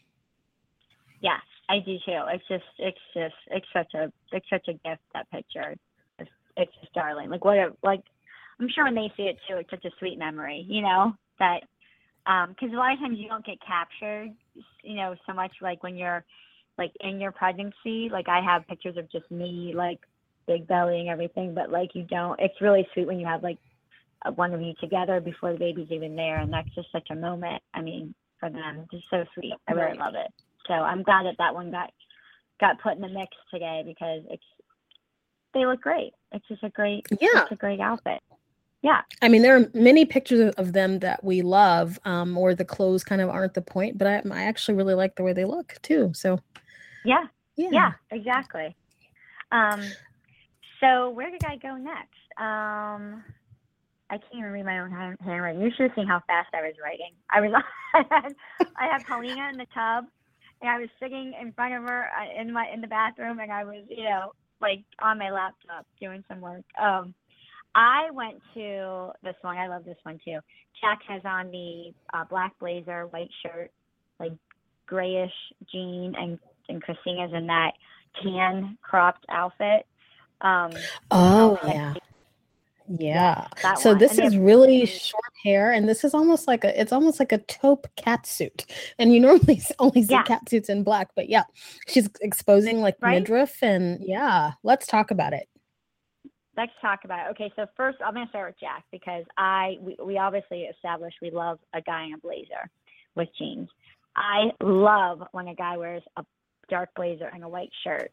Yeah, I do too. It's just, it's just, it's such a, it's such a gift, that picture. It's, it's just darling. Like what, a, like, I'm sure when they see it too, it's such a sweet memory, you know, that, um, cause a lot of times you don't get captured, you know, so much like when you're like in your pregnancy. Like I have pictures of just me, like big belly and everything, but like you don't, it's really sweet when you have like a, one of you together before the baby's even there. And that's just such a moment. I mean, for them, just so sweet. I really Right. love it. So I'm glad that that one got got put in the mix today, because it's they look great. It's just a great Yeah. it's a great outfit. Yeah. I mean, there are many pictures of them that we love, um, or the clothes kind of aren't the point, but I, I actually really like the way they look too. So Yeah. yeah. Yeah, exactly. Um so where did I go next? Um I can't even read my own hand- handwriting. You should have seen how fast I was writing. I was I had I had Paulina in the tub, and I was sitting in front of her uh, in my in the bathroom, and I was, you know, like on my laptop doing some work. Um, I went to this one. I love this one too. Jack has on the uh, black blazer, white shirt, like grayish jean, and and Christina's in that tan cropped outfit. Um, Oh outfit. yeah. Yeah. Yeah, that So one. this And they is have really really- short hair, and this is almost like a it's almost like a taupe cat suit. And you normally s- only see Yeah. cat suits in black, but yeah, she's exposing like Right? midriff, and yeah, let's talk about it. Let's talk about it. Okay, so first I'm going to start with Jack, because I we, we obviously established we love a guy in a blazer with jeans. I love when a guy wears a dark blazer and a white shirt.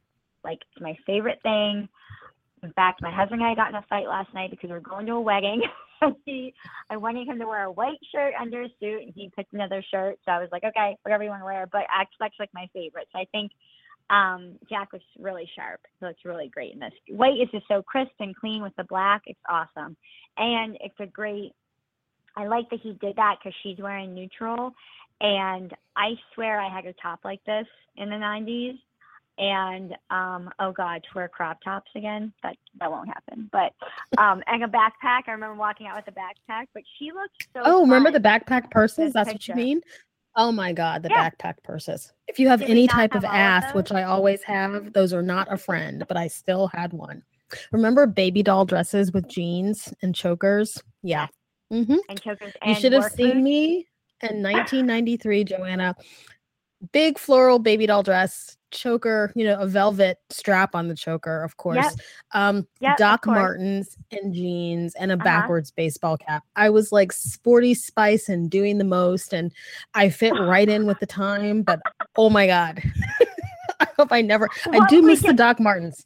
Like, it's my favorite thing. In fact, my husband and I got in a fight last night because we were going to a wedding. he, I wanted him to wear a white shirt under a suit, and he picked another shirt. So I was like, okay, whatever you want to wear. But actually, that's like my favorite. So I think um, Jack looks really sharp. He looks really great in this. White is just so crisp and clean with the black. It's awesome. And it's a great, I like that he did that because she's wearing neutral. And I swear I had a top like this in the nineties. And um oh god, to wear crop tops again, that that won't happen. But um and a backpack, I remember walking out with a backpack, but she looked so Oh, remember the fun backpack in purses? this That's what picture. you mean? Oh my god, the Yeah. backpack purses. If you have Did we any not type of have all of ass, those? which I always have, those are not a friend, but I still had one. Remember baby doll dresses with jeans and chokers? Yeah. hmm And chokers You and should have work seen boots. me in nineteen ninety-three, Joanna. Big floral baby doll dress, choker, you know, a velvet strap on the choker, of course. Yep. Um, Yep, of Doc course. Martens and jeans and a Uh-huh. backwards baseball cap. I was like sporty spice and doing the most, and I fit right in with the time. But oh my god, I hope I never. I What do we miss the get- Doc Martens.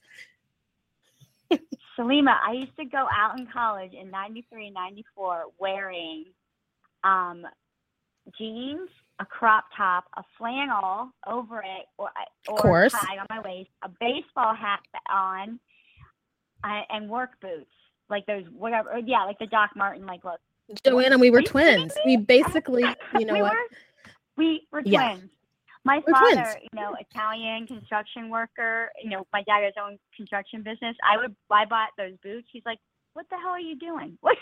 Salima, I used to go out in college in ninety-three, ninety-four wearing um, jeans, a crop top, a flannel over it, or, or Course. tie on my waist, a baseball hat on, uh, and work boots. Like those, whatever, or, yeah, like the Doc Martin, like, look. Joanna, we Are were you kidding twins. We basically, you know we what? Were, we were Yeah. twins. My We're father, twins. you know, Italian construction worker, you know, my dad has his own construction business. I would, I bought those boots. He's like, what the hell are you doing? What?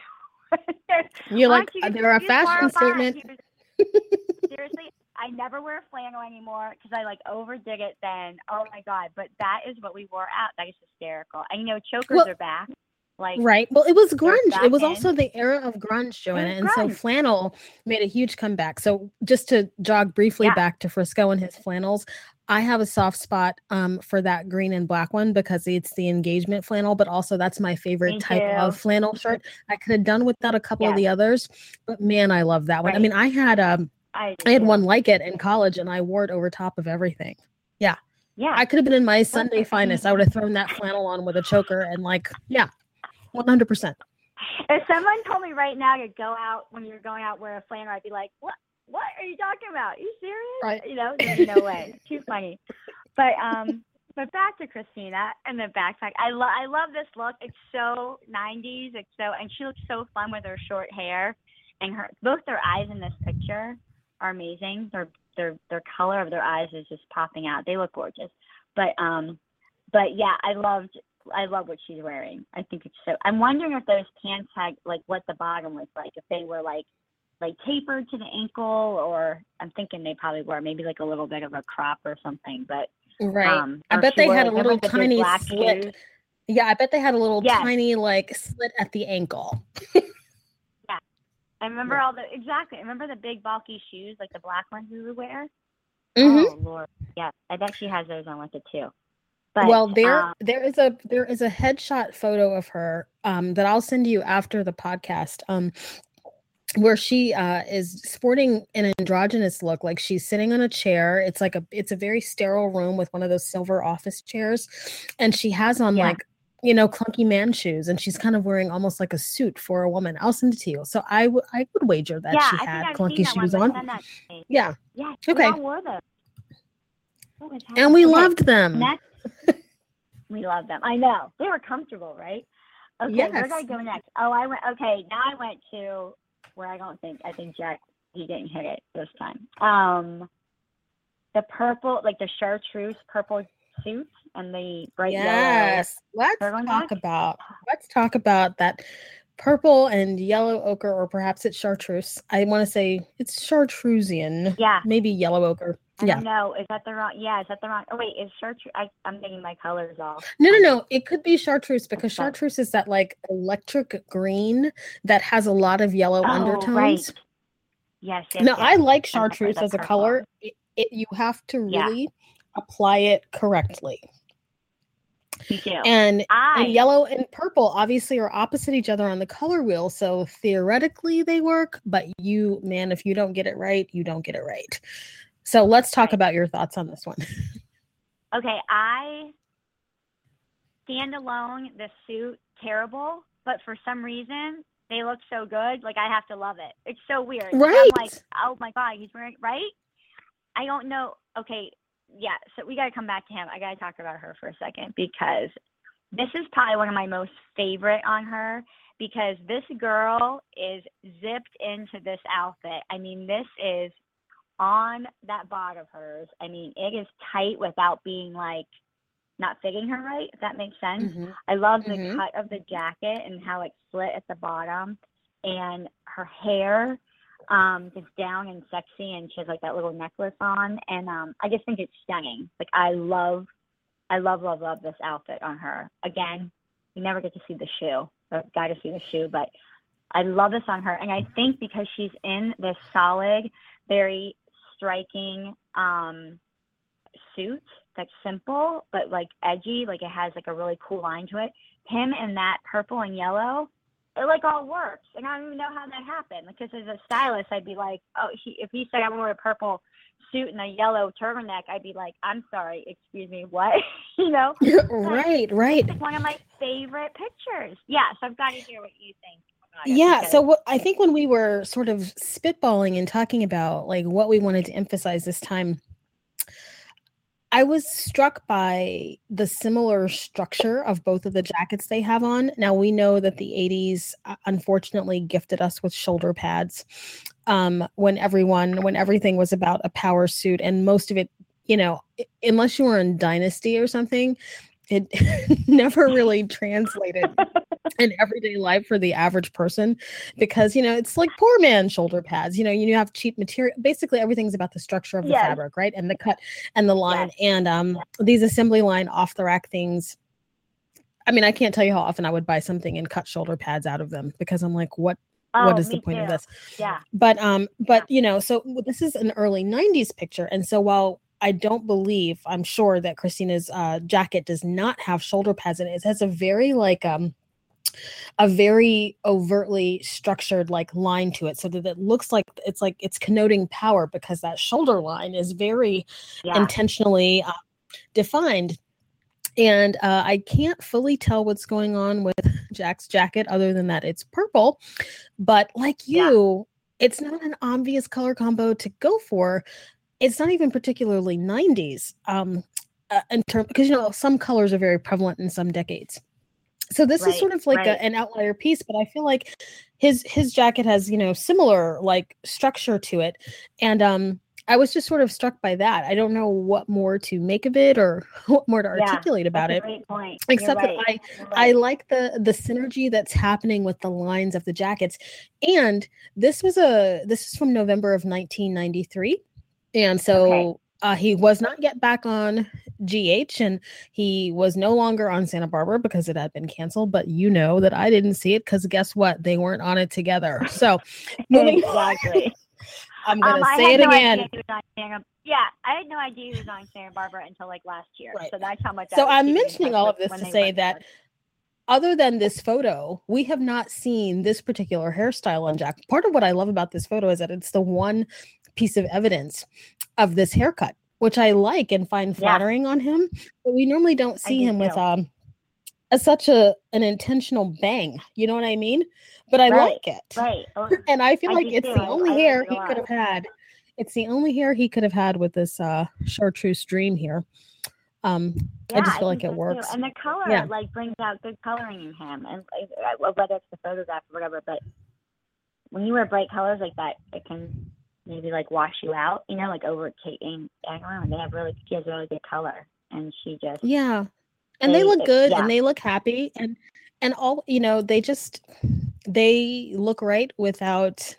You're Why like, don't you just- they're a you just fashion borrow mine?" statement. He was- seriously, I never wear flannel anymore because I like overdid it then. Oh my God. But that is what we wore out. That is hysterical. And you know, chokers Well, are back. Like, Right. Well, it was grunge. back It was in. also the era of grunge, Joanna. was And so grunge. flannel made a huge comeback. So just to jog briefly Yeah. back to Frisco and his flannels, I have a soft spot um, for that green and black one because it's the engagement flannel, but also that's my favorite Me type too. of flannel shirt. I could have done without a couple of Yeah. the others, but man, I love that one. I Right. mean, I had um, I, I had do. one like it in college and I wore it over top of everything. Yeah. I could have been in my Sunday Perfect. finest. I would have thrown that flannel on with a choker and like, yeah, one hundred percent. If someone told me right now to go out when you're going out wear a flannel, I'd be like, "What? What are you talking about? Are you serious?" Right. You know, there's no way. Too funny. But um, but back to Christina and the backpack. I love I love this look. It's so nineties. It's so and she looks so fun with her short hair, and her both their eyes in this picture are amazing. Their their their color of their eyes is just popping out. They look gorgeous. But um, but yeah, I loved. I love what she's wearing. I think it's so. I'm wondering if those pants had like what the bottom was like. If they were like like tapered to the ankle, or I'm thinking they probably were maybe like a little bit of a crop or something. But Right. um, I or bet she they wore, had a like, little remember the big tiny black slit. shoes? Yeah, I bet they had a little Yes. tiny like slit at the ankle. I remember Yeah. all the exactly. I remember the big bulky shoes, like the black ones we would wear. Mhm. Oh Lord, yeah. I bet she has those on with it too. But Well, there um, there is a there is a headshot photo of her um that I'll send you after the podcast. Um where she uh is sporting an androgynous look, like she's sitting on a chair. It's like a it's a very sterile room with one of those silver office chairs, and she has on Yeah. like, you know, clunky man shoes, and she's kind of wearing almost like a suit for a woman. I'll send it to you. So I would I would wager that yeah, she I had think I've clunky seen that one, shoes but on. send that to me. Yeah, Yeah, Okay. we all wore those. What was and happening? we Okay. loved them. Next, we love them. I know they were comfortable, right? Okay, where did I Yes. go next? Oh, I went. Okay, now I went to where I don't think I think Jack he didn't hit it this time. Um, the purple, like the chartreuse purple suit and the bright yellow. Yes. Let's turtleneck. talk about let's talk about that purple and yellow ochre, or perhaps it's chartreuse. I want to say it's chartreusian. Yeah, Maybe yellow ochre. I Yeah. don't know. Is that the wrong? Yeah, is that the wrong? Oh wait, is chartreuse? I, I'm getting my colors off. No, no, no. It could be chartreuse because Okay. chartreuse is that like electric green that has a lot of yellow Oh, undertones. right. Yes. yes Now, yes. I like I'm sorry, chartreuse the as a purple. color. It, it, you have to Yeah. really apply it correctly. Me too. And I and yellow and purple obviously are opposite each other on the color wheel, so theoretically they work, but you, man, if you don't get it right, you don't get it right. So let's talk Right. about your thoughts on this one. Okay, I standalone, the suit, terrible, but for some reason, they look so good. Like, I have to love it. It's so weird. Like, Right. I'm like, oh my God, he's wearing, right? I don't know. Okay. Yeah. So we got to come back to him. I got to talk about her for a second because this is probably one of my most favorite on her because this girl is zipped into this outfit. I mean, this is on that bod of hers. I mean, it is tight without being like, not fitting her right, if that makes sense. Mm-hmm. I love the Mhm. cut of the jacket and how it's slit at the bottom, and her hair um is down and sexy, and she has like that little necklace on, and um I just think it's stunning. Like I love, I love, love, love this outfit on her. Again, you never get to see the shoe, or got to see the shoe, but I love this on her, and I think because she's in this solid, very striking um suit that's simple but like edgy, like it has like a really cool line to it. Him in that purple and yellow, it like all works, and I don't even know how that happened. Because as a stylist, I'd be like, oh, he, if he said I'm wearing a purple suit and a yellow turtleneck, I'd be like, I'm sorry, excuse me, what? You know? Right, right. It's one of my favorite pictures. Yeah, so I've got to hear what you think about it. Yeah, because- so what I think when we were sort of spitballing and talking about like what we wanted to emphasize this time, I was struck by the similar structure of both of the jackets they have on. Now, we know that the eighties uh, unfortunately gifted us with shoulder pads um, when everyone, when everything was about a power suit, and most of it, you know, i- unless you were in Dynasty or something, it never really translated in everyday life for the average person because, you know, it's like poor man shoulder pads. You know, you have cheap material. Basically, everything's about the structure of the Yes. fabric, right? And the cut and the line. Yes. And um, these assembly line off the rack things. I mean, I can't tell you how often I would buy something and cut shoulder pads out of them because I'm like, what? Oh, what is the me point of too. this? Yeah. But um, but you know, so this is an early nineties picture, and so while I don't believe, I'm sure that Christina's uh, jacket does not have shoulder pads in it. It has a very like um, a very overtly structured like line to it, so that it looks like it's like it's connoting power because that shoulder line is very Yeah. intentionally uh, defined. And uh, I can't fully tell what's going on with Jack's jacket other than that it's purple. But like you, it's not an obvious color combo to go for. It's not even particularly nineties um, uh, in terms, because, you know, some colors are very prevalent in some decades. So this Right, is sort of like right. a, an outlier piece, but I feel like his his jacket has, you know, similar like structure to it. And um, I was just sort of struck by that. I don't know what more to make of it or what more to Yeah, articulate about That's it. a great point. Except You're that right. I You're I right. like the the synergy that's happening with the lines of the jackets. And this was a this is from November of nineteen ninety-three. And so Okay. uh, he was not yet back on G H, and he was no longer on Santa Barbara because it had been canceled. But you know that I didn't see it because guess what? They weren't on it together. So moving, Exactly. I'm gonna Um, I say had it no again. idea he was on Santa. Yeah, I had no idea he was on Santa Barbara until like last year. Right. So that's how much. I So was I'm keeping in mentioning touch all with of this when to they say went that to- other than this photo, we have not seen this particular hairstyle on Jack. Part of what I love about this photo is that it's the one piece of evidence of this haircut, which I like and find Yeah. flattering on him. But we normally don't see do him with too. um a, such a an intentional bang. You know what I mean? But I Right, like it. Right. Oh, And I feel I like do it's too. the I- only I like hair it a he could lot. have had. It's the only hair he could have had with this uh chartreuse dream here. Um, Yeah, I just feel think like it so, too. works. And the color Yeah. like brings out good coloring in him, and uh, whether it's the photograph or whatever. But when you wear bright colors like that, it can maybe like wash you out. You know, like over Kate and Agron, they have really she has really good color, and she just Yeah. And they They- look it- good yeah. and they look happy and and all, you know, they just they look right without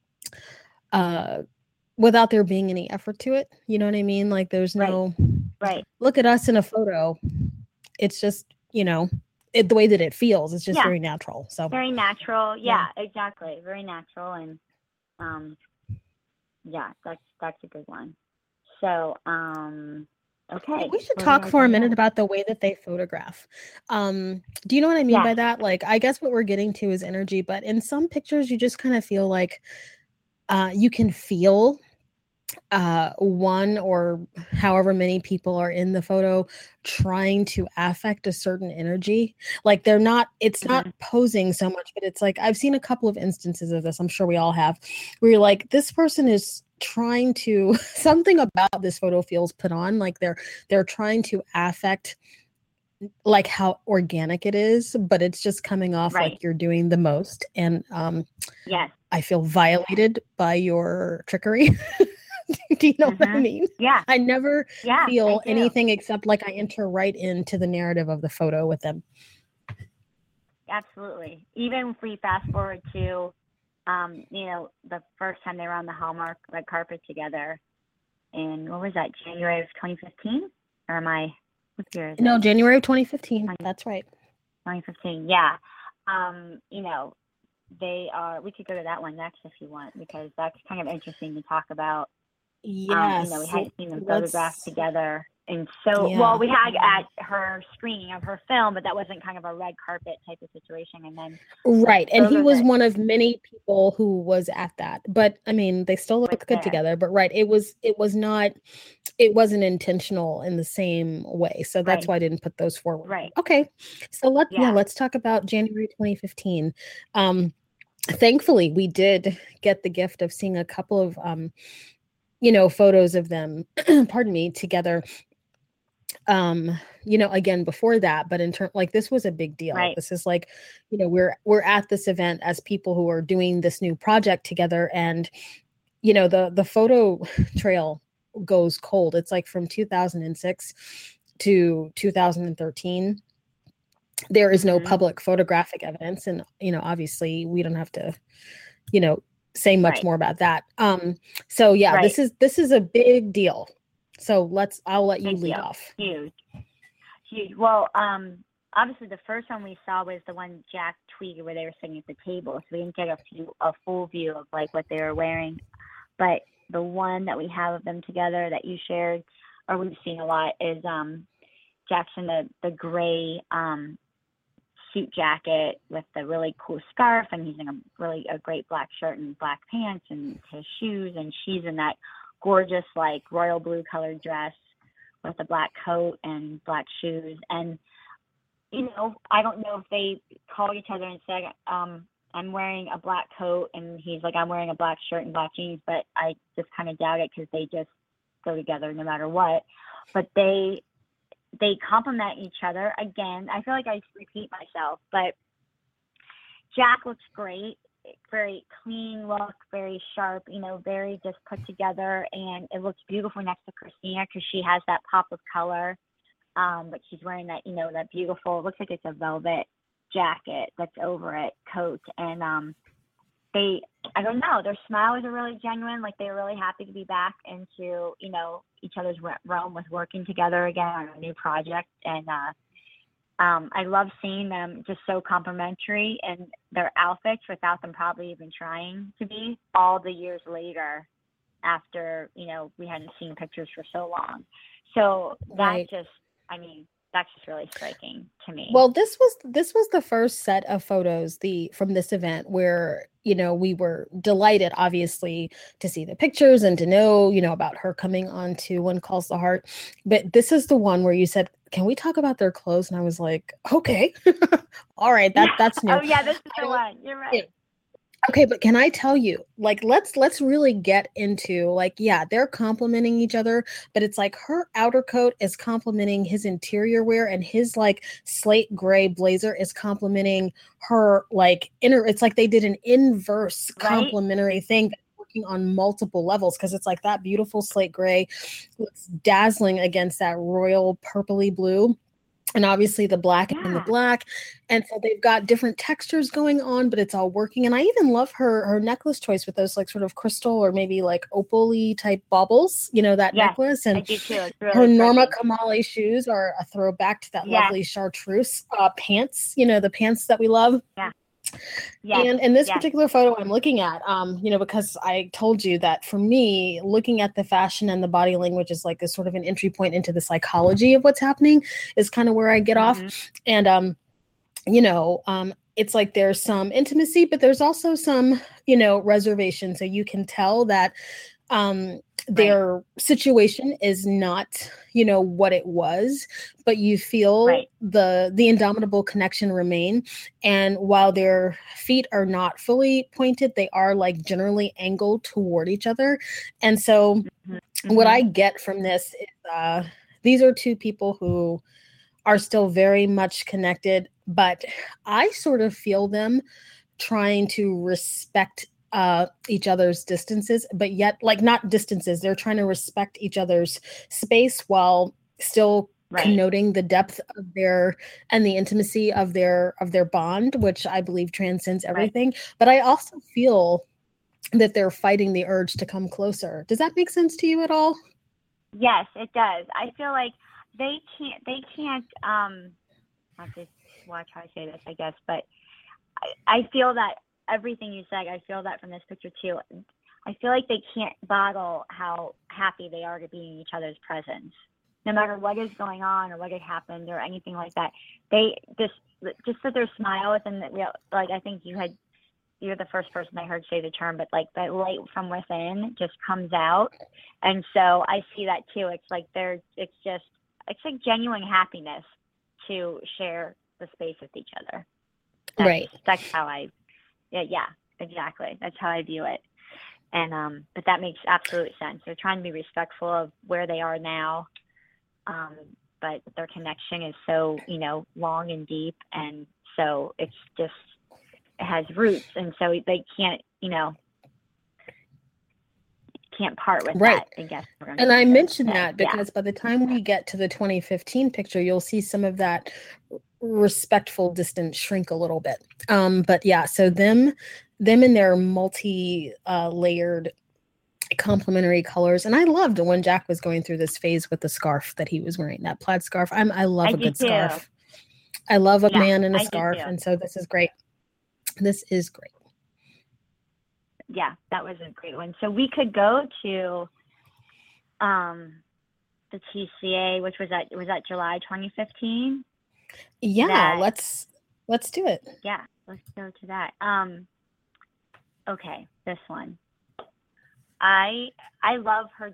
uh without there being any effort to it. You know what I mean? Like there's Right. no right. look at us in a photo. It's just, you know, it, the way that it feels, it's just Yeah. very natural. So Very natural. Yeah, exactly. Very natural, and um, yeah, that's that's a good one. So um, okay. we should what do talk you for a think? minute about the way that they photograph. Um, do you know what I mean Yeah. by that? Like, I guess what we're getting to is energy, but in some pictures, you just kind of feel like uh, you can feel uh, one or however many people are in the photo trying to affect a certain energy. Like they're not, it's not Mm-hmm. posing so much, but it's like, I've seen a couple of instances of this. I'm sure we all have, where you're like, this person is trying to, something about this photo feels put on. Like they're, they're trying to affect like how organic it is, but it's just coming off Right. like you're doing the most. And um, Yes. I feel violated by your trickery. Do you know what I Mhm. mean? Yeah. I never Yeah. feel I do. anything except like I enter right into the narrative of the photo with them. Absolutely. Even if we fast forward to, um, you know, the first time they were on the Hallmark red carpet together in, what was that, January of twenty fifteen? Or am I, what year is it? No, January of twenty fifteen. That's right. twenty fifteen, yeah. Um, you know, they are, we could go to that one next if you want, because that's kind of interesting to talk about. Yes. Um, you know, we hadn't seen them let's- photographed together. And so, Yeah. well, we had at her screening of her film, but that wasn't kind of a red carpet type of situation. And then, Right. And he photo was that- one of many people who was at that. But I mean, they still Was look good there. together. But right, it was it was not it wasn't intentional in the same way. So that's Right. why I didn't put those forward. Right. Okay. So let's yeah, Yeah. let's talk about January twenty fifteen. Um thankfully we did get the gift of seeing a couple of um you know photos of them, pardon me, together. Um you know again before that, but in turn, like this was a big deal. Right. This is like, you know we're we're at this event as people who are doing this new project together, and you know the the photo trail goes cold. It's like from two thousand six to two thousand thirteen. There is no Mhm. public photographic evidence, and you know obviously we don't have to you know say much Right. more about that. Um so yeah, Right. this is this is a big deal. So let's I'll let you Big lead deal. off. Huge. Huge. Well, um, obviously the first one we saw was the one Jack tweeted where they were sitting at the table. So we didn't get a few a full view of like what they were wearing. But the one that we have of them together that you shared, or we've seen a lot, is um Jackson the the gray um suit jacket with the really cool scarf, and he's in a really a great black shirt and black pants and his shoes, and she's in that gorgeous like royal blue colored dress with a black coat and black shoes. And you know, I don't know if they called each other and said, um, I'm wearing a black coat, and he's like, I'm wearing a black shirt and black jeans, but I just kind of doubt it because they just go together no matter what. But they they complement each other. Again, I feel like I repeat myself, but Jack looks great. Very clean look, very sharp, you know, very just put together, and it looks beautiful next to Christina because she has that pop of color. Um, but she's wearing that, you know, that beautiful, looks like it's a velvet jacket that's over it, coat. And um, they, I don't know, their smiles are really genuine. Like they're really happy to be back into, you know, each other's realm with working together again on a new project. And uh, um, I love seeing them just so complimentary in their outfits without them probably even trying to be all the years later after, you know, we hadn't seen pictures for so long. So that Right. just, I mean, that's just really striking to me. Well, this was this was the first set of photos the from this event where, you know, we were delighted obviously to see the pictures and to know, you know, about her coming on to One Calls the Heart. But this is the one where you said, "Can we talk about their clothes?" And I was like, "Okay." All right, that that's new. Oh yeah, this is the I- one. You're right. Okay, but can I tell you, like, let's let's really get into like, yeah, they're complimenting each other, but it's like her outer coat is complimenting his interior wear, and his like slate gray blazer is complimenting her like inner. It's like they did an inverse Right? complementary thing, working on multiple levels, because it's like that beautiful slate gray looks dazzling against that royal purpley blue. And obviously the black and the Yeah. black. And so they've got different textures going on, but it's all working. And I even love her her necklace choice with those like sort of crystal or maybe like opal-y type baubles, you know, that Yes, necklace. I And do too. It's really her Norma pretty. Kamali shoes are a throwback to that Yes. lovely chartreuse uh, pants, you know, the pants that we love. Yes. And in this yes. particular photo I'm looking at, um, you know, because I told you that for me, looking at the fashion and the body language is like a sort of an entry point into the psychology of what's happening is kind of where I get off. Mhm. And, um, you know, um, it's like there's some intimacy, but there's also some, you know, reservation. So you can tell that um, their right. situation is not, you know, what it was, but you feel right. the the indomitable connection remain. And while their feet are not fully pointed, they are like generally angled toward each other. And so mm-hmm. what I get from this is uh, these are two people who are still very much connected, but I sort of feel them trying to respect uh each other's distances, but yet like not distances, they're trying to respect each other's space while still right. connoting the depth of their and the intimacy of their of their bond, which I believe transcends everything. Right. But I also feel that they're fighting the urge to come closer. Does that make sense to you at all? Yes, it does. I feel like they can't they can't um I have to watch how I say this, I guess, but I, I feel that everything you said, I feel that from this picture too. I feel like they can't bottle how happy they are to be in each other's presence, no matter what is going on or what had happened or anything like that. They just just that their smile within the, like I think you had you're the first person I heard say the term, but like that light from within just comes out, and so I see that too. It's like they're it's just it's like genuine happiness to share the space with each other. That's, right. That's how I. Yeah, yeah, exactly. That's how I view it. And um, but that makes absolute sense. They're trying to be respectful of where they are now, um, but their connection is so, you know, long and deep, and so it's just it has roots, and so they can't, you know, can't part with right. that. I guess. And I mentioned that because yeah. by the time we get to the twenty fifteen picture, you'll see some of that respectful distance shrink a little bit. Um, but yeah, so them, them in their multi uh, layered complementary colors. And I loved when Jack was going through this phase with the scarf that he was wearing, that plaid scarf. I'm, I love I a good too. scarf. I love a yeah, man in a I scarf. And so this is great. This is great. Yeah, that was a great one. So we could go to um, the T C A, which was at, was that July twenty fifteen? Yeah, that, let's let's do it. Yeah, let's go to that. Um, okay, this one. I I love her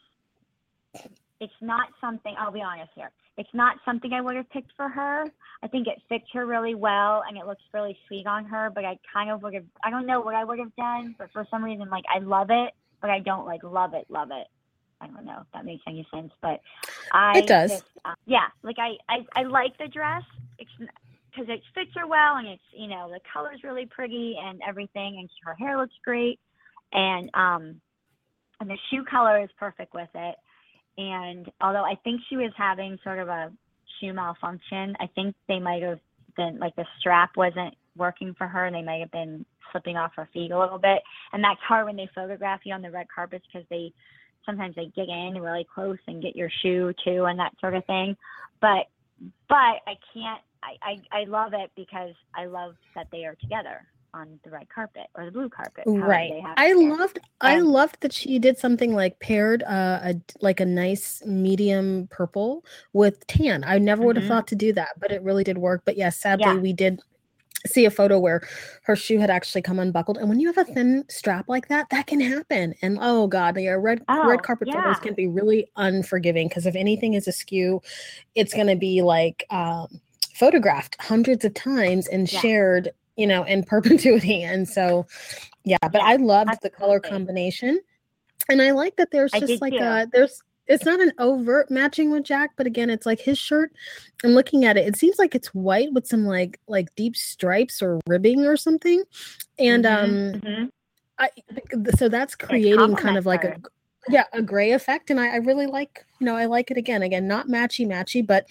dress. It's not something, I'll be honest here. It's not something I would have picked for her. I think it fits her really well and it looks really sweet on her, but I kind of would have, I don't know what I would have done, but for some reason, like, I love it, but I don't like love it, love it. I don't know if that makes any sense, but I it does. Just, uh, yeah, like I, I, I like the dress because it fits her well, and it's, you know, the color's really pretty and everything, and her hair looks great, and um, and the shoe color is perfect with it. And although I think she was having sort of a shoe malfunction, I think they might have been like the strap wasn't working for her, and they might have been slipping off her feet a little bit, and that's hard when they photograph you on the red carpets because they. Sometimes they dig in really close and get your shoe too and that sort of thing. But but I can't, I, I, I love it because I love that they are together on the red carpet or the blue carpet. Right. I loved, I and, loved that she did something like paired uh, a like a nice medium purple with tan. I never would have mm-hmm. thought to do that, but it really did work. But yes, sadly yeah. we did see a photo where her shoe had actually come unbuckled, and when you have a thin strap like that, that can happen. And oh god, yeah, red oh, red carpet yeah. photos can be really unforgiving because if anything is askew, it's going to be like um, photographed hundreds of times and yeah. shared, you know, in perpetuity. And so, yeah, but yeah, I loved absolutely. the color combination, and I like that there's just like too. a there's. It's not an overt matching with Jack, but again, it's like his shirt. I'm looking at it. It seems like it's white with some like like deep stripes or ribbing or something. And mm-hmm, um, mm-hmm. I so that's creating kind of like her. a yeah a gray effect, and I, I really like you know I like it again again not matchy matchy, but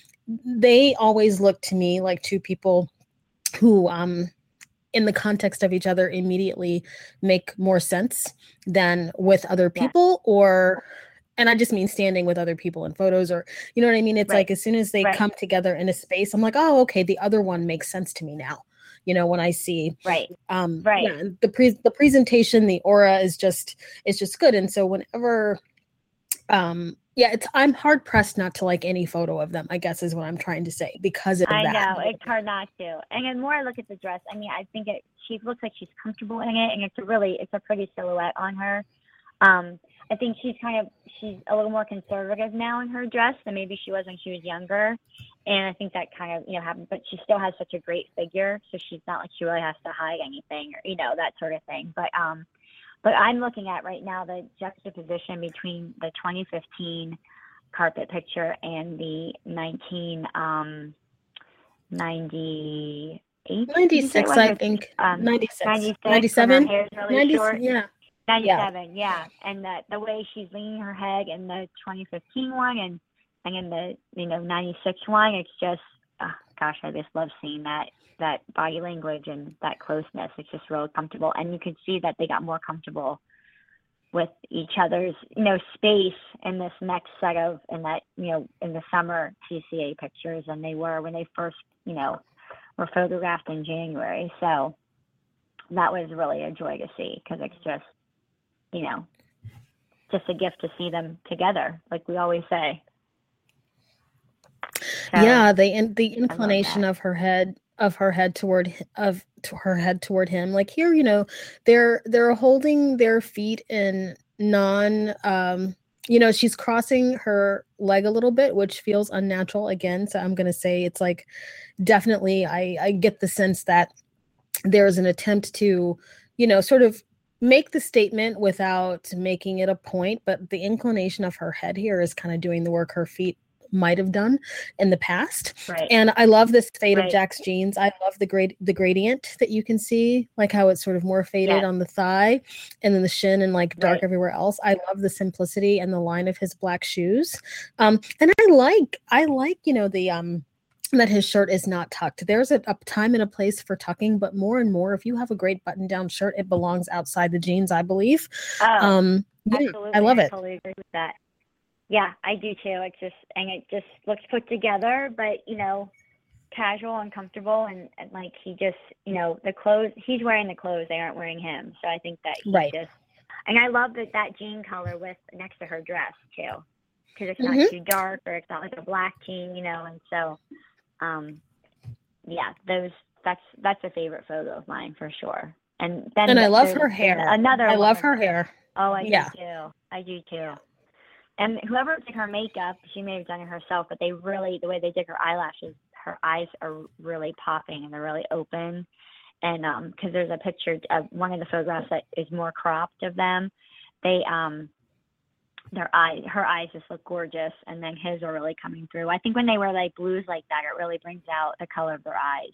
they always look to me like two people who um. in the context of each other immediately make more sense than with other people yeah. or. And I just mean standing with other people in photos or, you know what I mean? It's right. like as soon as they right. come together in a space, I'm like, oh, okay, the other one makes sense to me now. You know, when I see right, um, right, yeah, the pre- the presentation, the aura is just is just good. And so whenever, um, yeah, it's I'm hard pressed not to like any photo of them. I guess is what I'm trying to say because of I that. know it's hard not to. And the more I look at the dress, I mean, I think it. She looks like she's comfortable in it, and it's a really it's a pretty silhouette on her. Um, I think she's kind of she's a little more conservative now in her dress than maybe she was when she was younger, and I think that kind of you know happened. But she still has such a great figure, so she's not like she really has to hide anything or you know that sort of thing. But um, but I'm looking at right now the juxtaposition between the twenty fifteen carpet picture and the nineteen um ninety-eight ninety-six, I think. um, ninety-six. ninety-six, ninety-seven. when her hair's really ninety, short. yeah. ninety-seven, yeah. yeah. And the the way she's leaning her head in the twenty fifteen one and, and in the, you know, ninety-six one, it's just, oh, gosh, I just love seeing that, that body language and that closeness. It's just really comfortable. And you can see that they got more comfortable with each other's, you know, space in this next set of, in that, you know, in the summer T C A pictures than they were when they first, you know, were photographed in January. So that was really a joy to see because it's just, you know, just a gift to see them together, like we always say. So, yeah, the in, the inclination of her head of her head toward of to her head toward him. Like here, you know, they're they're holding their feet in non um you know, she's crossing her leg a little bit, which feels unnatural again. So I'm gonna say it's like definitely I I get the sense that there's an attempt to, you know, sort of make the statement without making it a point, but the inclination of her head here is kind of doing the work her feet might have done in the past. Right. And I love this fade right. of Jack's jeans. I love the grade the gradient that you can see, like how it's sort of more faded yeah. on the thigh and then the shin and like dark right. everywhere else. I love the simplicity and the line of his black shoes. Um, and I like, I like, you know, the um that his shirt is not tucked. There's a, a time and a place for tucking, but more and more, if you have a great button-down shirt, it belongs outside the jeans, I believe. Oh, um, absolutely. I love I it. totally agree with that. Yeah, I do too. It just and it just looks put together, but you know, casual and comfortable, and, and like he just, you know, the clothes he's wearing the clothes, they aren't wearing him. So I think that he right. just, and I love that that jean color with next to her dress too, because it's not mm-hmm. too dark or it's not like a black jean, you know, and so. Um, yeah, those that's that's a favorite photo of mine for sure. And then and I love there's her hair. Another I woman. love her hair. Oh, I yeah. do too. I do too. And whoever did her makeup, she may have done it herself, but they really the way they did her eyelashes, her eyes are really popping and they're really open. And um, because there's a picture of one of the photographs that is more cropped of them, they um. their eyes, her eyes just look gorgeous, and then his are really coming through. I think when they wear like blues like that, it really brings out the color of their eyes.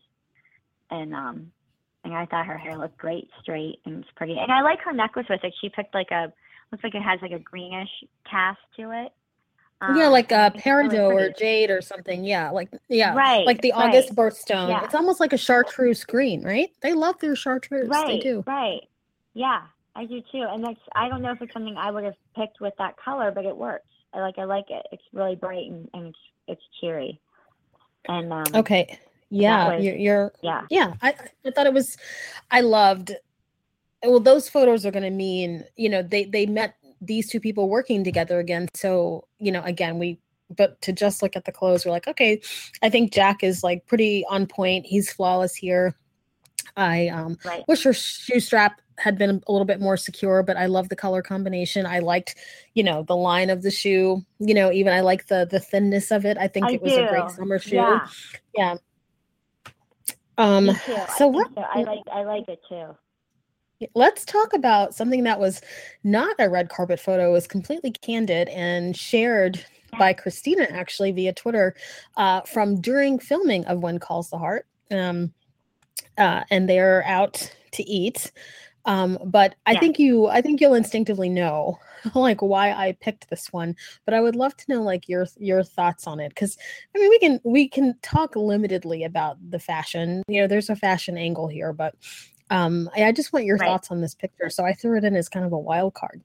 And um, and I thought her hair looked great, straight, and it's pretty. And I like her necklace with it. She picked like a, looks like it has like a greenish cast to it. Um, yeah, like a peridot really or jade or something. Yeah, like yeah, right, like the right. August birthstone. Yeah. It's almost like a chartreuse green, right? They love their chartreuse. Right, they do. Right. Yeah. I do too, and that's I don't know if it's something I would have picked with that color, but it works. I like I like it. It's really bright and, and it's it's cheery. And um, okay, yeah, was, you're, you're yeah yeah. I I thought it was, I loved. Well, those photos are going to mean, you know, they they met these two people working together again. So you know, again we. But to just look at the clothes, we're like, okay, I think Jack is like pretty on point. He's flawless here. I um, right. wish her shoe strap had been a little bit more secure, but I love the color combination. I liked, you know, the line of the shoe, you know, even I like the the thinness of it. I think I it was do. a great summer shoe. Yeah. Yeah. Um, Me too. so I, what, so. I like I like it too. Let's talk about something that was not a red carpet photo, it was completely candid and shared by Christina actually via Twitter uh, from during filming of When Calls the Heart. Um, uh, and they're out to eat. Um, but I yeah. think you, I think you'll instinctively know like why I picked this one, but I would love to know like your, your thoughts on it. Cause I mean, we can, we can talk limitedly about the fashion, you know, there's a fashion angle here, but um, I, I just want your right. thoughts on this picture. So I threw it in as kind of a wild card.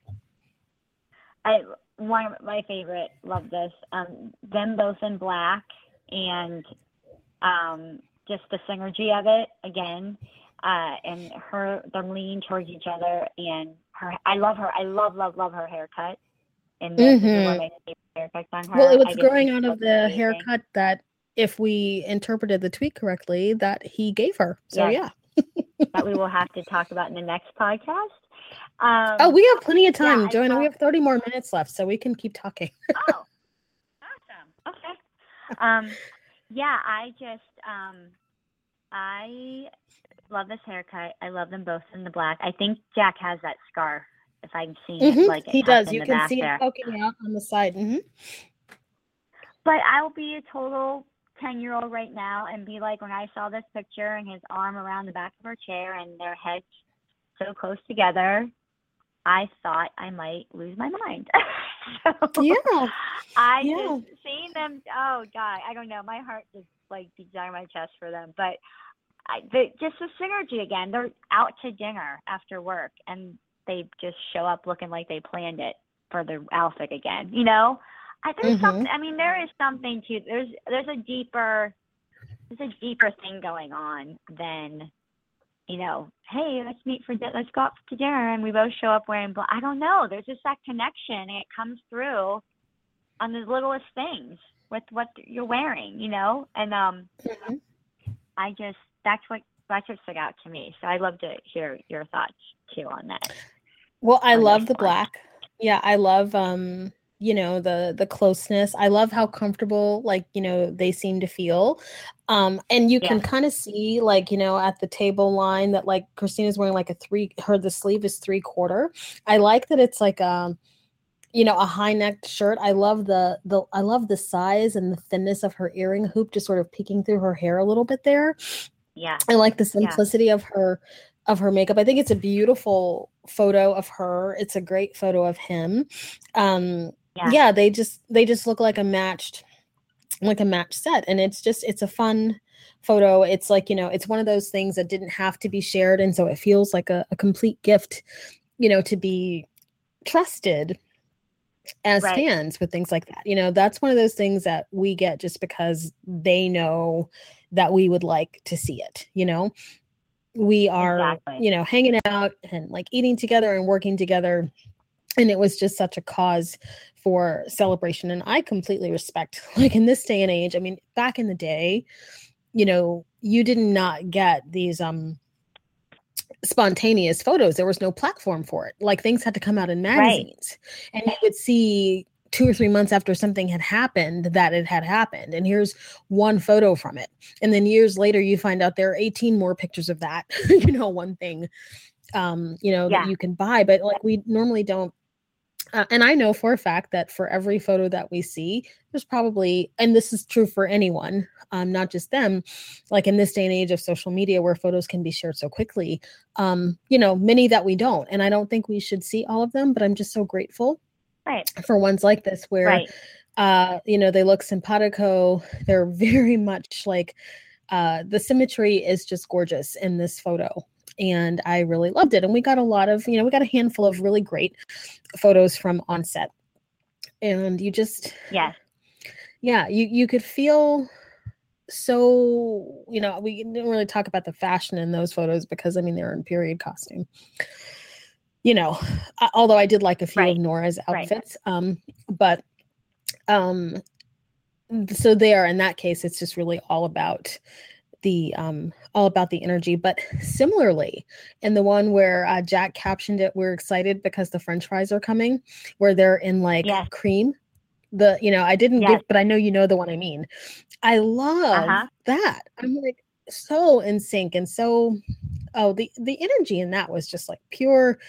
I, one of my favorite, love this, um, them both in black and, um, just the synergy of it again. Uh, and her, them leaning towards each other, and her, I love her. I love, love, love her haircut. And this mm-hmm. is one of my favorite haircuts on her. Well, it was I growing out of the amazing. haircut that, if we interpreted the tweet correctly, that he gave her. So yes. yeah. That we will have to talk about in the next podcast. um, Oh, we have plenty of time, yeah, Joanna. so, We have thirty more minutes left, so we can keep talking. oh, awesome. Okay. Um, yeah, I just, um, I love this haircut. I love them both in the black. I think Jack has that scarf, if I'm seeing it, Mm-hmm. like it He tucked does. in You the can back see there. it poking out on the side. Mm-hmm. But I'll be a total ten-year-old right now and be like, when I saw this picture and his arm around the back of her chair and their heads so close together, I thought I might lose my mind. So Yeah. I Yeah. just seeing them. Oh God, I don't know. My heart just like beats down my chest for them. But I, the, just the synergy again. They're out to dinner after work, and they just show up looking like they planned it for the outfit again. You know, I, there's Mm-hmm. something. I mean, there is something to there's there's a deeper there's a deeper thing going on than, you know, hey, let's meet for di- let's go out to dinner and we both show up wearing black. I don't know. There's just that connection, and it comes through on the littlest things with what you're wearing, you know. And um, Mm-hmm. I just that's what that's what stood out to me. So I'd love to hear your thoughts too on that. Well, I on love this the one. black. Yeah, I love um, you know, the the closeness. I love how comfortable, like, you know, they seem to feel. Um, and you can Yeah. kind of see, like, you know, at the table line that like Christina's wearing like a three, her the sleeve is three quarter. I like that it's like um, you know, a high necked shirt. I love the the I love the size and the thinness of her earring hoop just sort of peeking through her hair a little bit there. Yeah. I like the Yeah. simplicity of her of her makeup. I think it's a beautiful photo of her. It's a great photo of him. Um Yeah. yeah, they just they just look like a matched like a matched set, and it's just it's a fun photo. It's like, you know, it's one of those things that didn't have to be shared, and so it feels like a, a complete gift, you know, to be trusted as Right. fans with things like that. You know, that's one of those things that we get just because they know that we would like to see it, you know. We are, Exactly. you know, hanging out and like eating together and working together, and it was just such a cause for celebration. And I completely respect, like, in this day and age, I mean, back in the day, you know, you did not get these um spontaneous photos. There was no platform for it. Like, things had to come out in magazines, right. And you would see two or three months after something had happened that it had happened, and here's one photo from it. And then years later you find out there are eighteen more pictures of that, you know, one thing, um, you know, Yeah. that you can buy. But like, we normally don't. Uh, and I know for a fact that for every photo that we see, there's probably, and this is true for anyone, um, not just them, like in this day and age of social media where photos can be shared so quickly, um, you know, many that we don't. And I don't think we should see all of them, but I'm just so grateful Right. for ones like this where, Right. uh, you know, they look simpatico. They're very much like, uh, the symmetry is just gorgeous in this photo. And I really loved it. And we got a lot of, you know, we got a handful of really great photos from on set. And you just, Yes. yeah, you, you could feel so, you know, we didn't really talk about the fashion in those photos because, I mean, they're in period costume. You know, uh, although I did like a few Right. of Nora's outfits. Right. Um, but um, so there, in that case, it's just really all about the um all about the energy. But similarly, in the one where uh, Jack captioned it, we're excited because the French fries are coming, where they're in like Yes. cream. The, you know, I didn't Yes. give, but I know you know the one I mean. I love Uh-huh. that. I'm like so in sync, and so oh, the the energy in that was just like pure.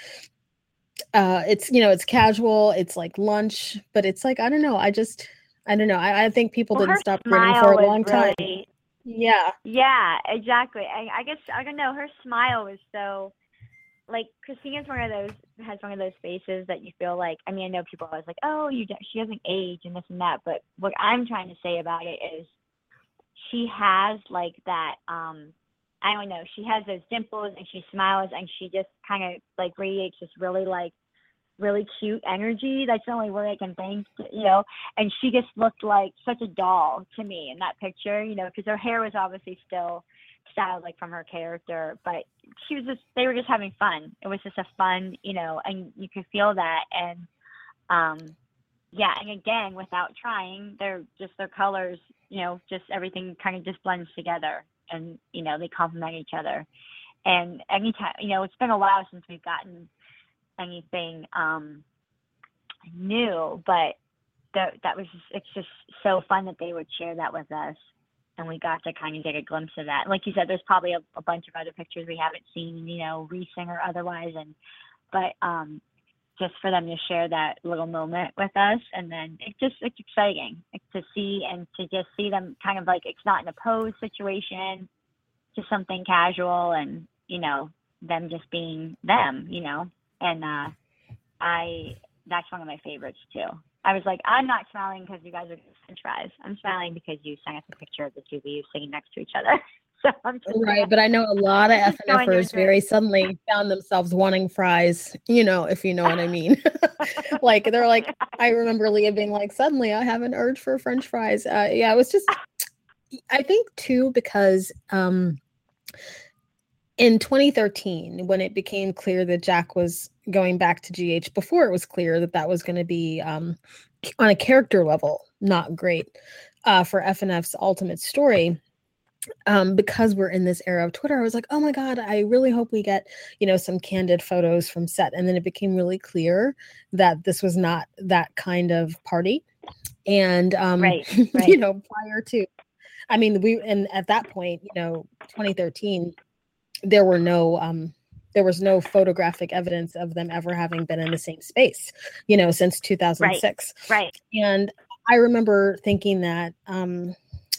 Uh it's, you know, it's casual, it's like lunch, but it's like, I don't know, I just I don't know. I, I think people Well, didn't her stop grinning smile for a was long time. really, Yeah. yeah, exactly. I, I guess I don't know. Her smile was so, like, Christina's one of those has one of those faces that you feel like. I mean, I know people are always like, oh, you don't- she doesn't age and this and that, but what I'm trying to say about it is she has like that. Um, I don't know. She has those dimples and she smiles and she just kind of like radiates this really like really cute energy. That's the only word I can think, you know. And she just looked like such a doll to me in that picture, you know, because her hair was obviously still styled like from her character, but she was just, they were just having fun. It was just a fun, you know, and you could feel that. And um, yeah, and again, without trying, they're just their colors, you know, just everything kind of just blends together, and you know, they complement each other. And anytime, you know, it's been a while since we've gotten anything um, new, but that that was just, it's just so fun that they would share that with us, and we got to kind of get a glimpse of that. Like you said, there's probably a, a bunch of other pictures we haven't seen, you know, recent or otherwise, and but um, just for them to share that little moment with us, and then it just it's exciting to see and to just see them kind of like it's not in a pose situation, just something casual, and you know them just being them, you know, and uh, I that's one of my favorites too. I was like, I'm not smiling because you guys are French fries. I'm smiling because you sent us a picture of the two of you sitting next to each other. So I'm just right, but I know a lot of just going to FNFers enjoy very it. suddenly found themselves wanting fries, you know, if you know what I mean. Like they're like, I remember Leah being like, suddenly I have an urge for French fries. Uh, yeah, it was just, I think too, because um, in twenty thirteen, when it became clear that Jack was going back to G H, before it was clear that that was going to be um, on a character level, not great uh, for F N F's ultimate story. Um, because we're in this era of Twitter, I was like, oh my God, I really hope we get, you know, some candid photos from set. And then it became really clear that this was not that kind of party. And, um, Right, right. you know, prior to, I mean, we, and at that point, you know, twenty thirteen, there were no, um, there was no photographic evidence of them ever having been in the same space, you know, since two thousand six. Right, right. And I remember thinking that, um,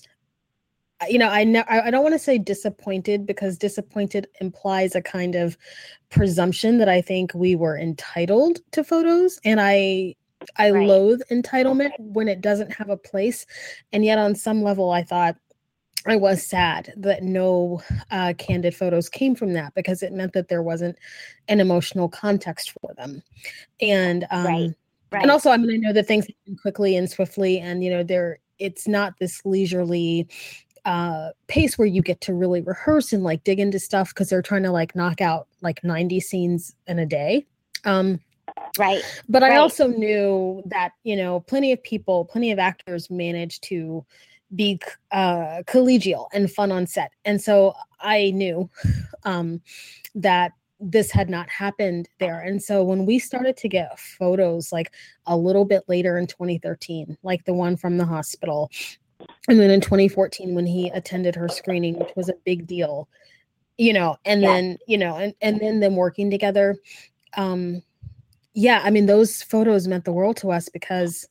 you know, I know I don't want to say disappointed, because disappointed implies a kind of presumption that I think we were entitled to photos, and I I Right. loathe entitlement when it doesn't have a place. And yet on some level I thought I was sad that no uh, candid photos came from that, because it meant that there wasn't an emotional context for them. And um Right, right. and also, I mean, I know that things happen quickly and swiftly, and you know, there it's not this leisurely uh pace where you get to really rehearse and like dig into stuff, because they're trying to like knock out like ninety scenes in a day. Um Right. but I right. also knew that, you know, plenty of people, plenty of actors managed to be uh collegial and fun on set. And so I knew um that this had not happened there. And so when we started to get photos like a little bit later in twenty thirteen, like the one from the hospital, and then in twenty fourteen, when he attended her screening, which was a big deal, you know, and Yeah. then, you know, and, and then them working together. Um, yeah, I mean, those photos meant the world to us, because,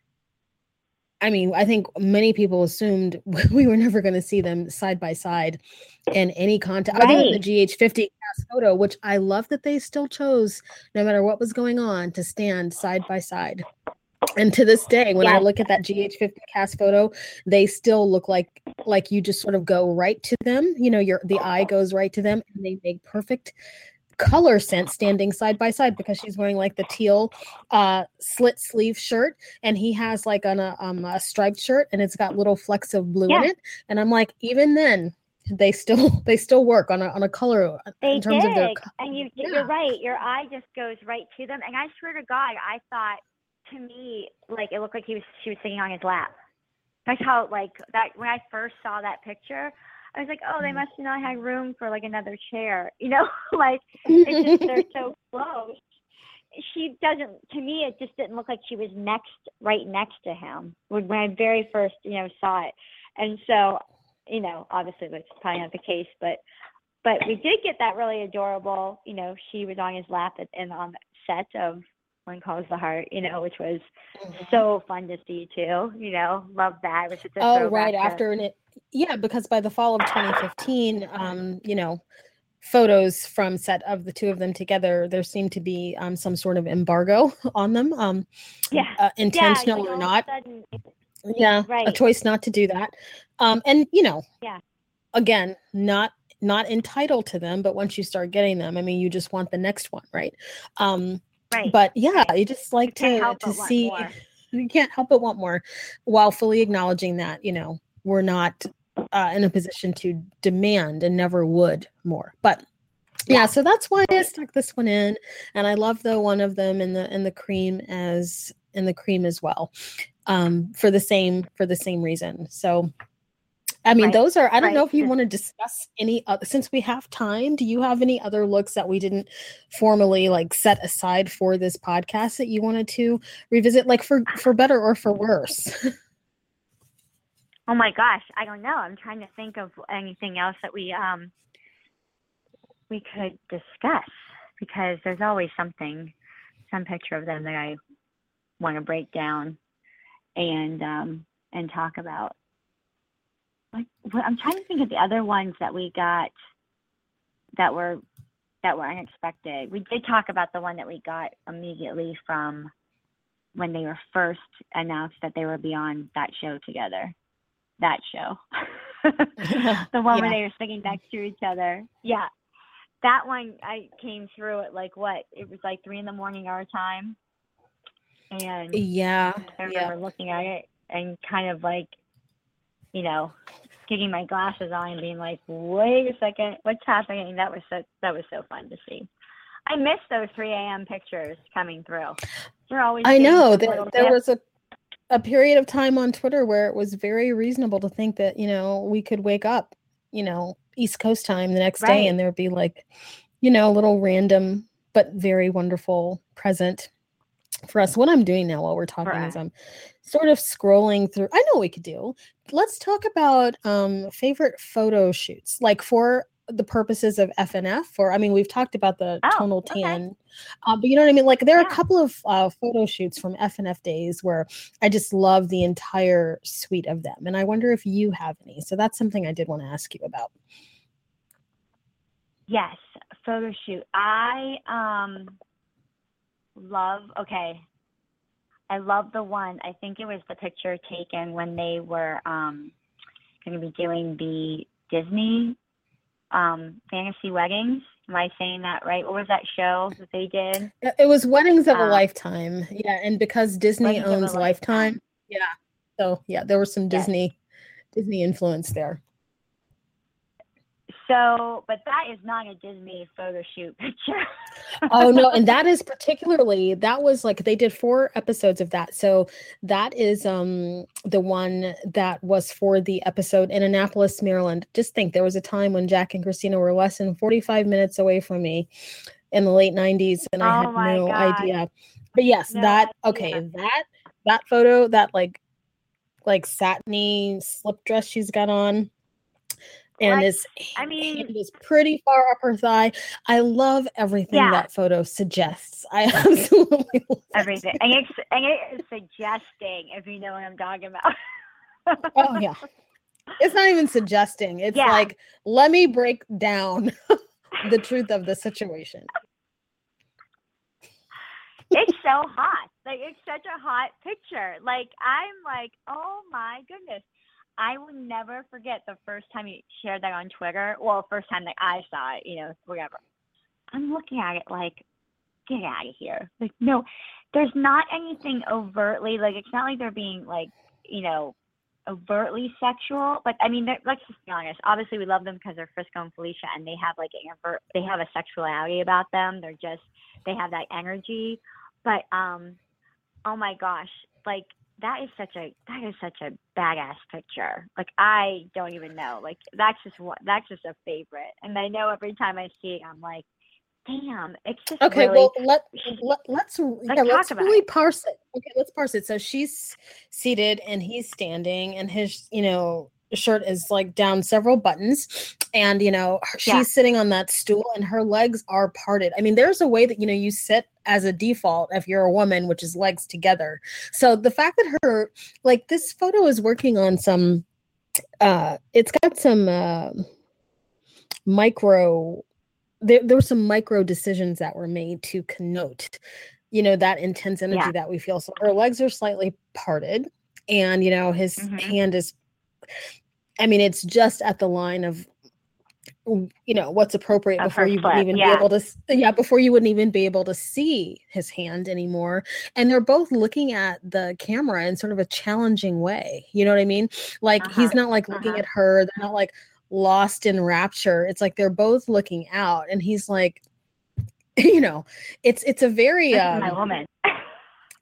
I mean, I think many people assumed we were never going to see them side by side in any context, other than the Right. G H fifty cast photo, which I love that they still chose, no matter what was going on, to stand side by side. And to this day, when I Yes. look at that G H fifty cast photo, they still look like like you just sort of go right to them. You know, your the eye goes right to them, and they make perfect color sense standing side by side, because she's wearing like the teal uh, slit sleeve shirt, and he has like on a um a striped shirt, and it's got little flecks of blue in Yeah. it. And I'm like, even then, they still they still work on a on a color They in terms did. of their. co- And you, Yeah. you're right. Your eye just goes right to them. And I swear to God, I thought, to me, like it looked like he was she was sitting on his lap. That's how, like, that when I first saw that picture, I was like, oh, they must have not had room for like another chair, you know, like it's just they're so close. She doesn't, to me, it just didn't look like she was next, right next to him when when I very first, you know, saw it. And so, you know, obviously that's probably not the case, but but we did get that really adorable, you know, she was on his lap at, and on the set of When Calls the Heart, you know, which was so fun to see too, you know, love that. It was just a Oh, throwback right to- after and it, yeah, because by the fall of twenty fifteen, um, you know, photos from set of the two of them together, there seemed to be um some sort of embargo on them, um, yeah, uh, intentional yeah, like or all not. of a sudden, Yeah, a right. choice not to do that. Um, and you know, Yeah. again, not not entitled to them, but once you start getting them, I mean, you just want the next one, right? Um, Right. but yeah, right. you just like You can't to help to but want see. more. You can't help but want more, while fully acknowledging that, you know, we're not uh, in a position to demand, and never would, more. But yeah, Yeah. so that's why I stuck this one in, and I love the one of them in the in the cream as in the cream as well, um, for the same for the same reason. So I mean, Right, those are, I don't right. know if you Just- want to discuss any other, since we have time, do you have any other looks that we didn't formally like set aside for this podcast that you wanted to revisit, like for, for better or for worse? Oh my gosh, I don't know. I'm trying to think of anything else that we um we could discuss, because there's always something, some picture of them that I want to break down and um and talk about. Like, well, I'm trying to think of the other ones that we got that were that were unexpected. We did talk about the one that we got immediately from when they were first announced that they would be on that show together. That show. The one Yeah. where they were sitting next to each other. Yeah. That one, I came through at like what? It was like three in the morning our time. And Yeah. I Yeah. remember looking at it and kind of like, you know, getting my glasses on and being like, wait a second, what's happening? That was so that was so fun to see. I miss those three a.m. pictures coming through. They're always I getting know some there, little there gifts. was a, a period of time on Twitter where it was very reasonable to think that, you know, we could wake up, you know, East Coast time the next day Right. and there'd be like, you know, a little random but very wonderful present for us. What I'm doing now while we're talking Right. is I'm sort of scrolling through. I know what we could do. Let's talk about um, favorite photo shoots, like for the purposes of F N F. Or I mean, we've talked about the Oh, tonal okay. tan, uh, but you know what I mean. Like there are Yeah. a couple of uh, photo shoots from F N F days where I just love the entire suite of them, and I wonder if you have any. So that's something I did want to ask you about. Yes, photo shoot. I um love, okay. I love the one, I think it was the picture taken when they were um going to be doing the Disney um fantasy weddings. Am I saying that right? What was that show that they did? It it was Weddings of a Um, Lifetime, yeah, and because Disney Weddings of a owns Lifetime. Lifetime, yeah. So yeah, there was some Yes. Disney Disney influence there. So, but that is not a Disney photo shoot picture. Oh no, and that is particularly, that was like they did four episodes of that. So that is um the one that was for the episode in Annapolis, Maryland. Just think, there was a time when Jack and Christina were less than forty-five minutes away from me in the late nineties, and I Oh had my no gosh. idea. But yes, No that idea. okay, that that photo, that like like satiny slip dress she's got on, and Like, his I hand mean, is pretty far up her thigh. I love everything Yeah. that photo suggests. I absolutely love everything. it. And it's, and it is suggesting, if you know what I'm talking about. Oh yeah. It's not even suggesting. It's Yeah. like, let me break down the truth of the situation. It's so hot. Like, it's such a hot picture. Like, I'm like, oh my goodness. I will never forget the first time you shared that on Twitter. Well, first time that I saw it, you know, whatever. I'm looking at it like, get out of here. Like, no, there's not anything overtly, like, it's not like they're being, like, you know, overtly sexual. But, I mean, they're- let's just be honest. Obviously, we love them because they're Frisco and Felicia, and they have, like, a, they have a sexuality about them. They're just, they have that energy. But, um, oh my gosh, like, that is such a that is such a badass picture. Like, I don't even know. Like, that's just what that's just a favorite. And I know every time I see it, I'm like, damn, it's just Okay, really. well let, let let's yeah, talk let's about really it. parse it. Okay, let's parse it. So she's seated and he's standing, and his, you know, shirt is like down several buttons, and you know, her- she's Yeah. sitting on that stool and her legs are parted. I mean, there's a way that, you know, you sit as a default if you're a woman, which is legs together. So the fact that her, like, this photo is working on some uh it's got some uh micro there, there were some micro decisions that were made to connote, you know, that intense energy Yeah. that we feel. So her legs are slightly parted, and you know, his Mhm. hand is, I mean, it's just at the line of, you know, what's appropriate Of before her you foot, would even yeah. be able to s- yeah before you wouldn't even be able to see his hand anymore. And they're both looking at the camera in sort of a challenging way, you know what I mean? Like, Uh-huh. he's not like looking Uh-huh. at her, they're not like lost in rapture. It's like they're both looking out, and he's like, you know, it's it's a very This is my um woman.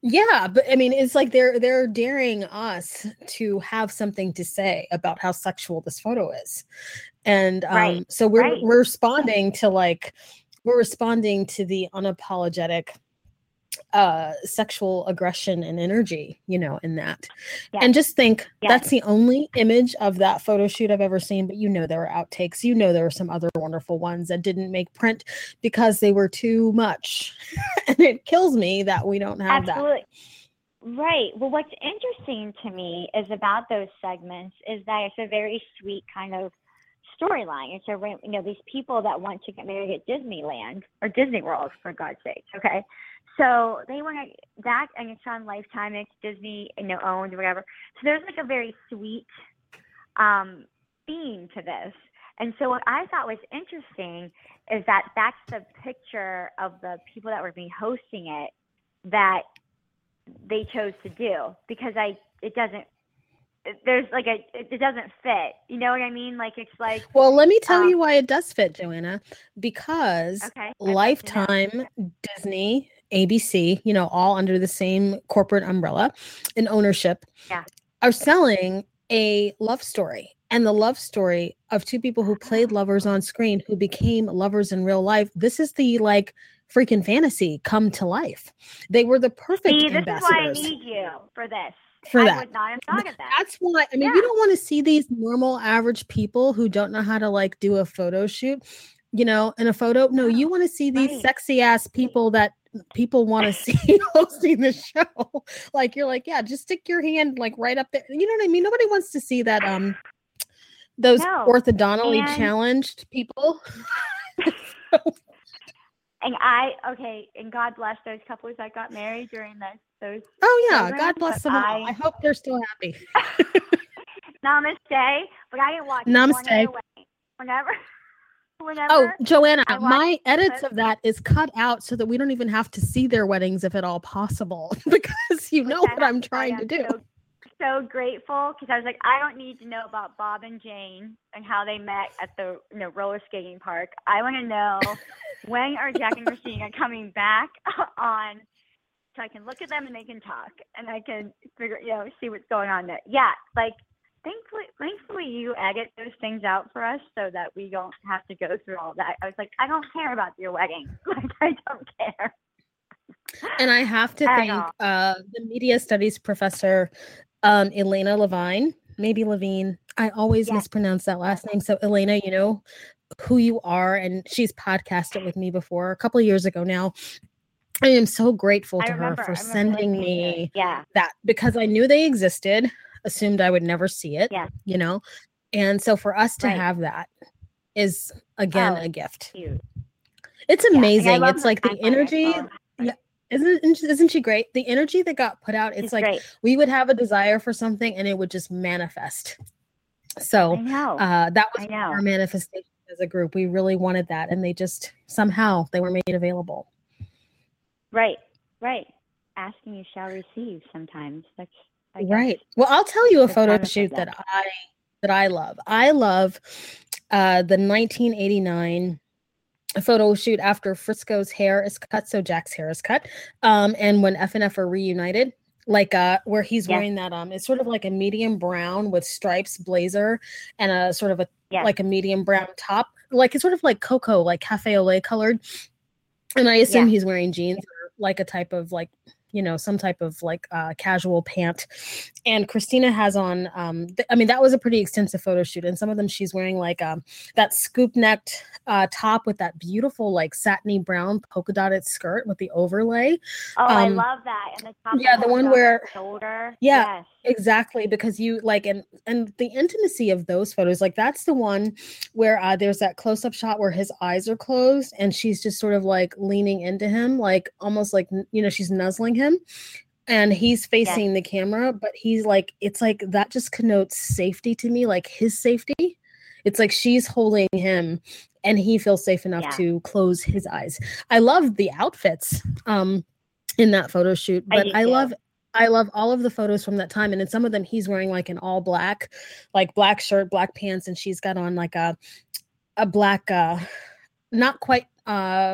Yeah, but I mean, it's like they're they're daring us to have something to say about how sexual this photo is, and um, Right. so we're Right. we're responding to like we're responding to the unapologetic uh sexual aggression and energy, you know, in that. Yes. And just think Yes. that's the only image of that photo shoot I've ever seen, but you know there were outtakes, you know there were some other wonderful ones that didn't make print because they were too much. And it kills me that we don't have Absolutely. Right. Well, what's interesting to me is about those segments is that it's a very sweet kind of storyline. It's a, you know, these people that want to get married at Disneyland or Disney World, for God's sake. Okay. So they want to, that, and it's on Lifetime, it's Disney, you know, owned or whatever. So there's like a very sweet um, theme to this. And so what I thought was interesting is that that's the picture of the people that were being hosting it that they chose to do, because I, it doesn't, there's like a, it doesn't fit. You know what I mean? Like, it's like, Well, let me tell um, you why it does fit, Joanna, because okay, I'd like to know. Lifetime, Disney, A B C, you know, all under the same corporate umbrella and ownership, Yeah. are selling a love story. And the love story of two people who played lovers on screen who became lovers in real life. This is the like freaking fantasy come to life. They were the perfect See, this ambassadors. is why I need you for this. For I that. would not have thought of that. That's why, I mean, Yeah. you don't want to see these normal average people who don't know how to like do a photo shoot, you know, in a photo. No, you want to see these Right. sexy ass people that people want to see hosting the show. Like, you're like, yeah, just stick your hand like right up there. You know what I mean? Nobody wants to see that, um, those No. orthodontally And- challenged people. And I, okay, and God bless those couples that got married during those, those Oh yeah, programs, God bless but them all. I- I hope they're still happy. namaste, but I didn't watch Namaste. one other way. Whenever, whenever. Oh, Joanna, I watched my edits clips. of that is cut out so that we don't even have to see their weddings if at all possible, because you know Which I what have I'm to say, trying to I'm do. So, so grateful, because I was like, I don't need to know about Bob and Jane and how they met at the, you know, roller skating park. I want to know when are Jack and Christina coming back on, so I can look at them and they can talk and I can figure, you know, see what's going on there. Yeah, like thankfully, thankfully you edit those things out for us so that we don't have to go through all that. I was like, I don't care about your wedding. Like, I don't care. And I have to At thank all. uh, the media studies professor, um, Elena Levine, maybe Levine. I always Yes. mispronounce that last name. So Elena, you know who you are, and she's podcasted with me before a couple of years ago now. I am so grateful I to her remember, for I remember sending listening to it. me Yeah. that, because I knew they existed, assumed I would never see it, Yeah. you know? And so for us to Right. have that is, again, Oh, a gift. Cute. It's Yeah, and I amazing. love It's her like the timeline. I energy. follow her. Yeah. Isn't, isn't she great? The energy that got put out, it's She's like great. we would have a desire for something and it would just manifest. So I know. uh, that was I know. our manifestation as a group. We really wanted that, and they just somehow they were made available. Right. Right. Asking you shall receive sometimes. That's I guess. Right. Well, I'll tell you a the photo premise of shoot that. that I that I love. I love uh, the nineteen eighty-nine photo shoot after Frisco's hair is cut, so Jack's hair is cut, um, and when F and F are reunited, like uh, where he's Yes. wearing that um, it's sort of like a medium brown with stripes blazer and a sort of a Yes. like a medium brown top, like it's sort of like cocoa, like cafe au lait colored, and I assume Yeah. he's wearing jeans or like a type of like, you know, some type of like uh, casual pant. And Christina has on, um, th- I mean, that was a pretty extensive photo shoot. And some of them she's wearing like um, that scoop necked uh, top with that beautiful like satiny brown polka dotted skirt with the overlay. Oh, I um, love that. And the top yeah, of the one off where- shoulder. Yeah. Yes. Exactly, because you like, and and the intimacy of those photos, like that's the one where uh, there's that close-up shot where his eyes are closed and she's just sort of like leaning into him, like almost like, you know, she's nuzzling him and he's facing the camera, but he's like, it's like that just connotes safety to me, like his safety. It's like she's holding him and he feels safe enough Yeah. to close his eyes. I love the outfits um in that photo shoot, I but do I too. love I love all of the photos from that time. And in some of them, he's wearing like an all black, like black shirt, black pants, and she's got on like a a black, uh, not quite uh,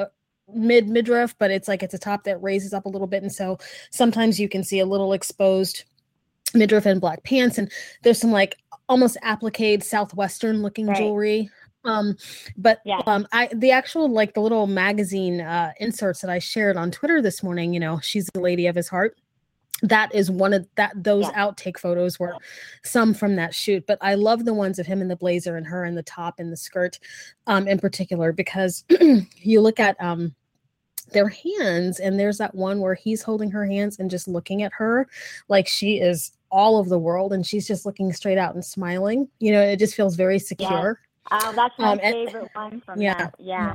mid midriff, but it's like it's a top that raises up a little bit, and so sometimes you can see a little exposed midriff and black pants, and there's some like almost appliqued southwestern looking Right. jewelry. Um, but Yeah. um, I the actual like the little magazine uh, inserts that I shared on Twitter this morning. You know, she's the lady of his heart. That is one of that those Yeah. outtake photos were some from that shoot, but I love the ones of him in the blazer and her in the top and the skirt um in particular, because you look at um their hands, and there's that one where he's holding her hands and just looking at her like she is all of the world, and she's just looking straight out and smiling. You know, it just feels very secure. Oh, that's my Um, and- favorite one from yeah. that. Yeah.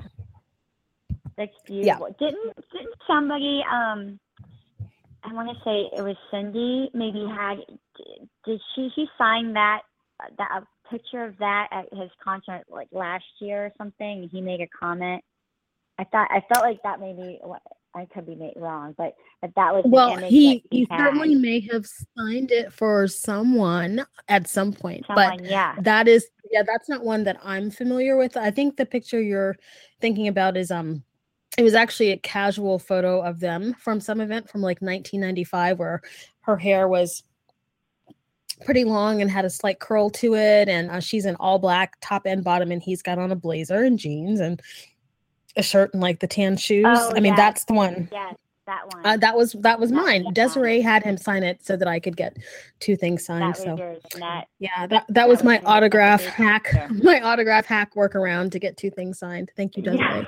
That's beautiful. Didn't didn't somebody um I want to say it was Cindy maybe had did she she sign that that a picture of that at his concert like last year or something? He made a comment. I thought I felt like that maybe I could be made wrong, but but that was the Well, image he, that he, he had. certainly may have signed it for someone at some point, Someone, but yeah. that is, yeah, that's not one that I'm familiar with. I think the picture you're thinking about is, um, it was actually a casual photo of them from some event from like nineteen ninety-five, where her hair was pretty long and had a slight curl to it. And uh, she's in all black top and bottom, and he's got on a blazer and jeans and a shirt and like the tan shoes. Oh, I mean, yes. that's the one. Yes, that one. Uh, that was that was That was mine. mine. Desiree had him sign it so that I could get two things signed. that was So yours. And that yeah, that that was was my yours. autograph That's hack. amazing. My autograph hack workaround to get two things signed. Thank you, Yeah. Desiree.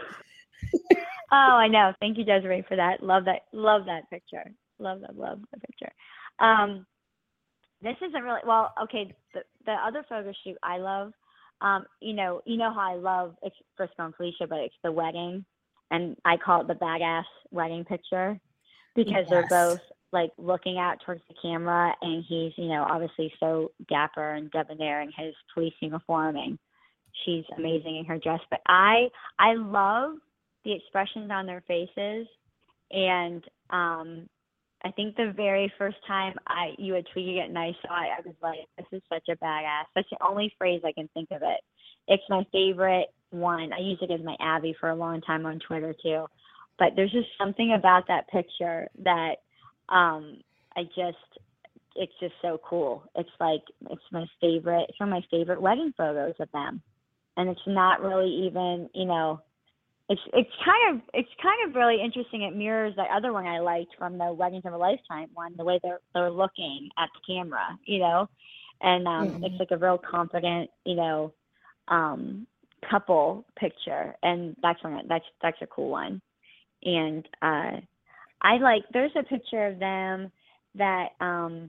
Oh, I know. Thank you, Desiree, for that. Love that. Love that picture. Love, love, love the picture. Um, this isn't really well. Okay, the the other photo shoot I love. Um, you know, you know how I love it's Frisco and Felicia, but it's the wedding, and I call it the badass wedding picture because they're Yes. both like looking out towards the camera, and he's you know obviously so dapper and debonair in his police uniform, and she's amazing in her dress. But I I love the expressions on their faces, and um, I think the very first time I you had tweeted it and I saw it, I was like, "This is such a badass." That's the only phrase I can think of it. It's my favorite one. I use it as my Abby for a long time on Twitter too. But there's just something about that picture that um, I just it's just so cool. It's like it's my favorite. It's one of my favorite wedding photos of them, and it's not really even you know. It's it's kind of it's kind of really interesting. It mirrors the other one I liked from the Weddings of a Lifetime one, the way they're they're looking at the camera, you know, and um, Mhm. it's like a real confident, you know, um, couple picture, and that's one that's that's a cool one. And uh, I like there's a picture of them that um,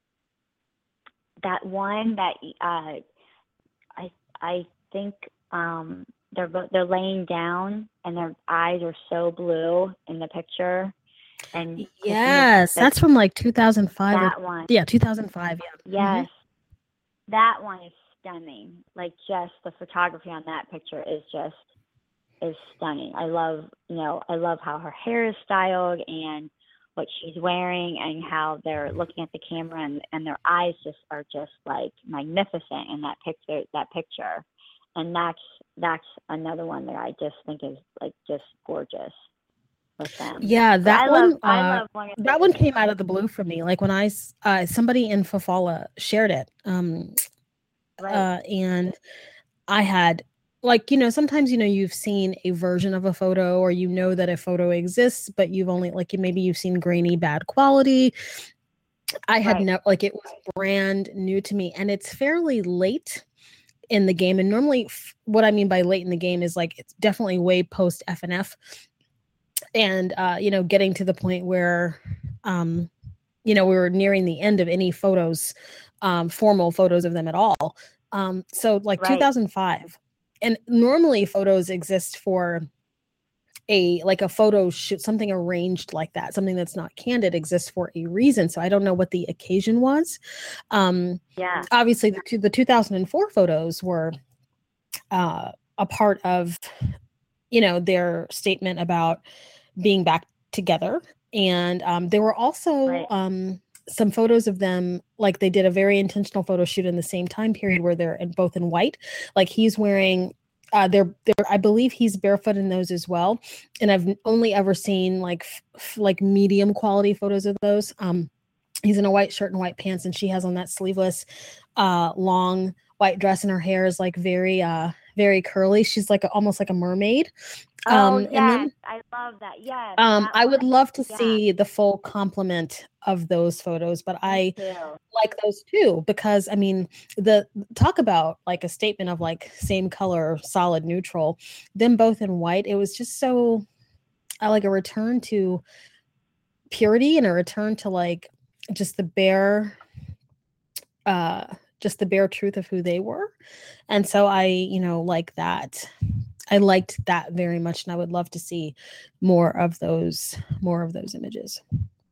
that one that uh, I I think. Um, They're bo- they're laying down, and their eyes are so blue in the picture. And Yes, that's from like two thousand five. that Or, one. yeah, two thousand five. Yeah. Yes, that one is stunning. Like just the photography on that picture is just is stunning. I love you know I love how her hair is styled and what she's wearing and how they're looking at the camera and, and their eyes just are just like magnificent in that picture. That picture. And that's that's another one that I just think is like just gorgeous with them. Yeah, But that I one. love I uh, love one of that those. one came out of the blue for me. Like when I s- uh, somebody in Fafala shared it, um, Right. uh, and I had like you know sometimes you know you've seen a version of a photo, or you know that a photo exists, but you've only like maybe you've seen grainy bad quality. I had Right. never like it was brand new to me, and it's fairly late in the game. And normally f- what I mean by late in the game is like it's definitely way post F N F, and uh you know getting to the point where um you know we were nearing the end of any photos, um formal photos of them at all. Um so like Right. two thousand five, and normally photos exist for a like a photo shoot, something arranged like that, something that's not candid exists for a reason. So I don't know what the occasion was. um Yeah. Obviously the, two- the two thousand four photos were uh, a part of, you know, their statement about being back together. And um, there were also Right. um, some photos of them, like they did a very intentional photo shoot in the same time period where they're in, both in white. Like he's wearing Uh, they're, they're, I believe he's barefoot in those as well. And I've only ever seen like, f- like medium quality photos of those. Um, he's in a white shirt and white pants, and she has on that sleeveless, uh, long white dress, and her hair is like very, uh, very curly. She's like a, almost like a mermaid. Oh, Um, yes. and then, I love that. Yes. um, that I would one. love to Yeah. see the full complement of those photos, but I Me too. like those too, because I mean, the talk about like a statement of like same color, solid neutral, them both in white. It was just so, I like a return to purity and a return to like just the bare, uh, just the bare truth of who they were. And so I, you know, like that. I liked that very much, and I would love to see more of those, more of those images.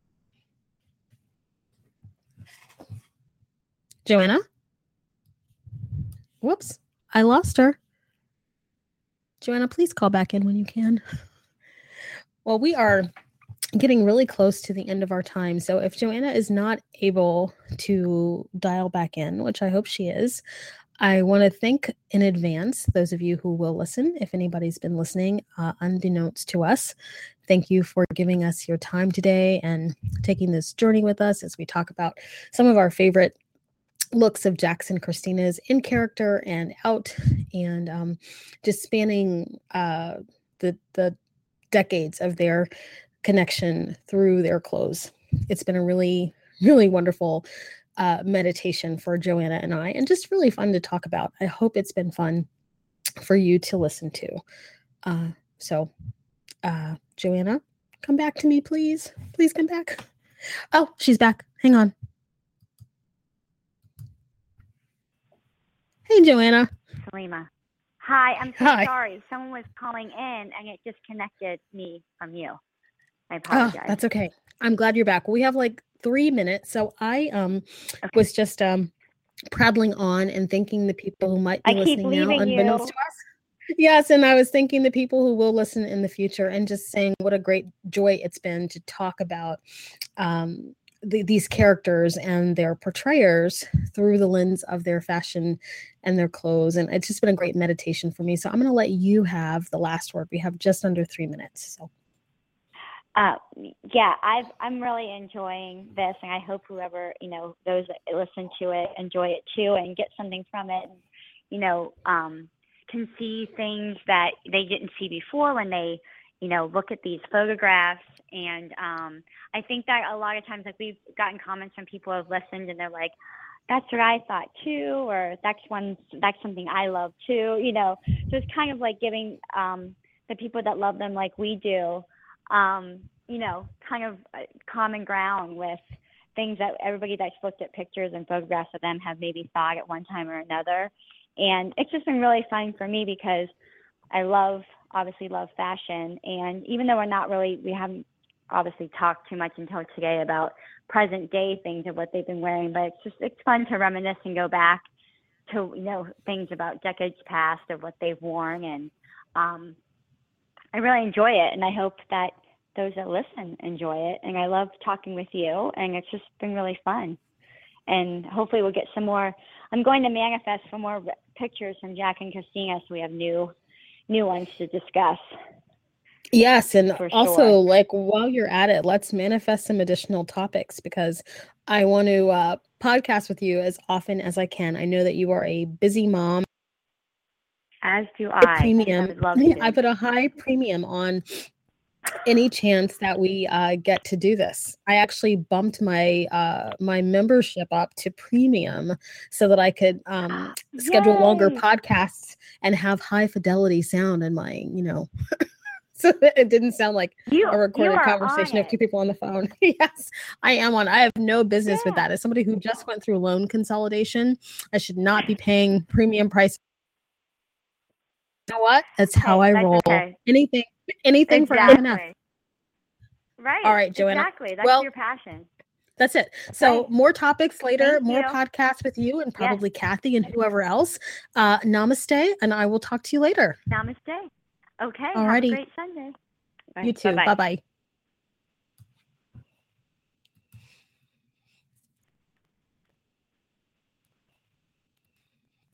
Joanna? Whoops, I lost her. Joanna, please call back in when you can. Well, we are getting really close to the end of our time. So if Joanna is not able to dial back in, which I hope she is, I want to thank in advance those of you who will listen. If anybody's been listening, uh, unbeknownst to us, thank you for giving us your time today and taking this journey with us as we talk about some of our favorite looks of Jax and Christina's in character and out, and um, just spanning uh, the the decades of their connection through their clothes. It's been a really, really wonderful uh, meditation for Joanna and I, and just really fun to talk about. I hope it's been fun for you to listen to. Uh, so, uh, Joanna, come back to me, please. Please come back. Oh, she's back. Hang on. Hey, Joanna. Salima. Hi, I'm so Hi. sorry. Someone was calling in and it disconnected me from you. I Oh, apologize. that's okay. I'm glad you're back. We have like three minutes. So I um Okay. was just um prattling on and thanking the people who might be I keep listening now, leaving unbeknownst you. to us. Yes, and I was thanking the people who will listen in the future, and just saying what a great joy it's been to talk about um, the, these characters and their portrayers through the lens of their fashion and their clothes. And it's just been a great meditation for me. So I'm going to let you have the last word. We have just under three minutes. So. Uh, yeah, I've, I'm really enjoying this, and I hope whoever, you know, those that listen to it enjoy it too and get something from it. And, you know, um, can see things that they didn't see before when they, you know, look at these photographs. And um, I think that a lot of times, like, we've gotten comments from people who have listened and they're like, that's what I thought too, or that's one, that's something I love too, you know. So it's kind of like giving um, the people that love them like we do, um, you know, kind of common ground with things that everybody that's looked at pictures and photographs of them have maybe thought at one time or another. And it's just been really fun for me because I love, obviously love fashion. And even though we're not really, we haven't obviously talked too much until today about present day things of what they've been wearing, but it's just, it's fun to reminisce and go back to, you know, things about decades past of what they've worn. And um, I really enjoy it. And I hope that those that listen enjoy it. And I love talking with you, and it's just been really fun. And hopefully we'll get some more. I'm going to manifest for more pictures from Jack and Christina, so we have new new ones to discuss. Yes, and For also, sure. like, while you're at it, let's manifest some additional topics, because I want to uh, podcast with you as often as I can. I know that you are a busy mom. As do I. Premium. I would love to. I put a high premium on any chance that we uh, get to do this. I actually bumped my uh, my membership up to premium so that I could um, schedule Yay! longer podcasts and have high fidelity sound in my, you know, so that it didn't sound like You, a recorded you are conversation on of two it. people on the phone. Yes, I am on. I have no business Yeah. with that. As somebody who just went through loan consolidation, I should not be paying premium price. You know what? That's how Hey, I that's roll. okay. Anything, anything for Exactly. enough. Right. All right, Joanna. Exactly. That's Well, your passion. that's it. So Okay. more topics later, Thank more you. podcasts with you and Yes. probably Kathy and whoever else. Uh, namaste, and I will talk to you later. Namaste. Okay. Have a Alrighty. great Sunday. You too. Bye-bye. Bye-bye.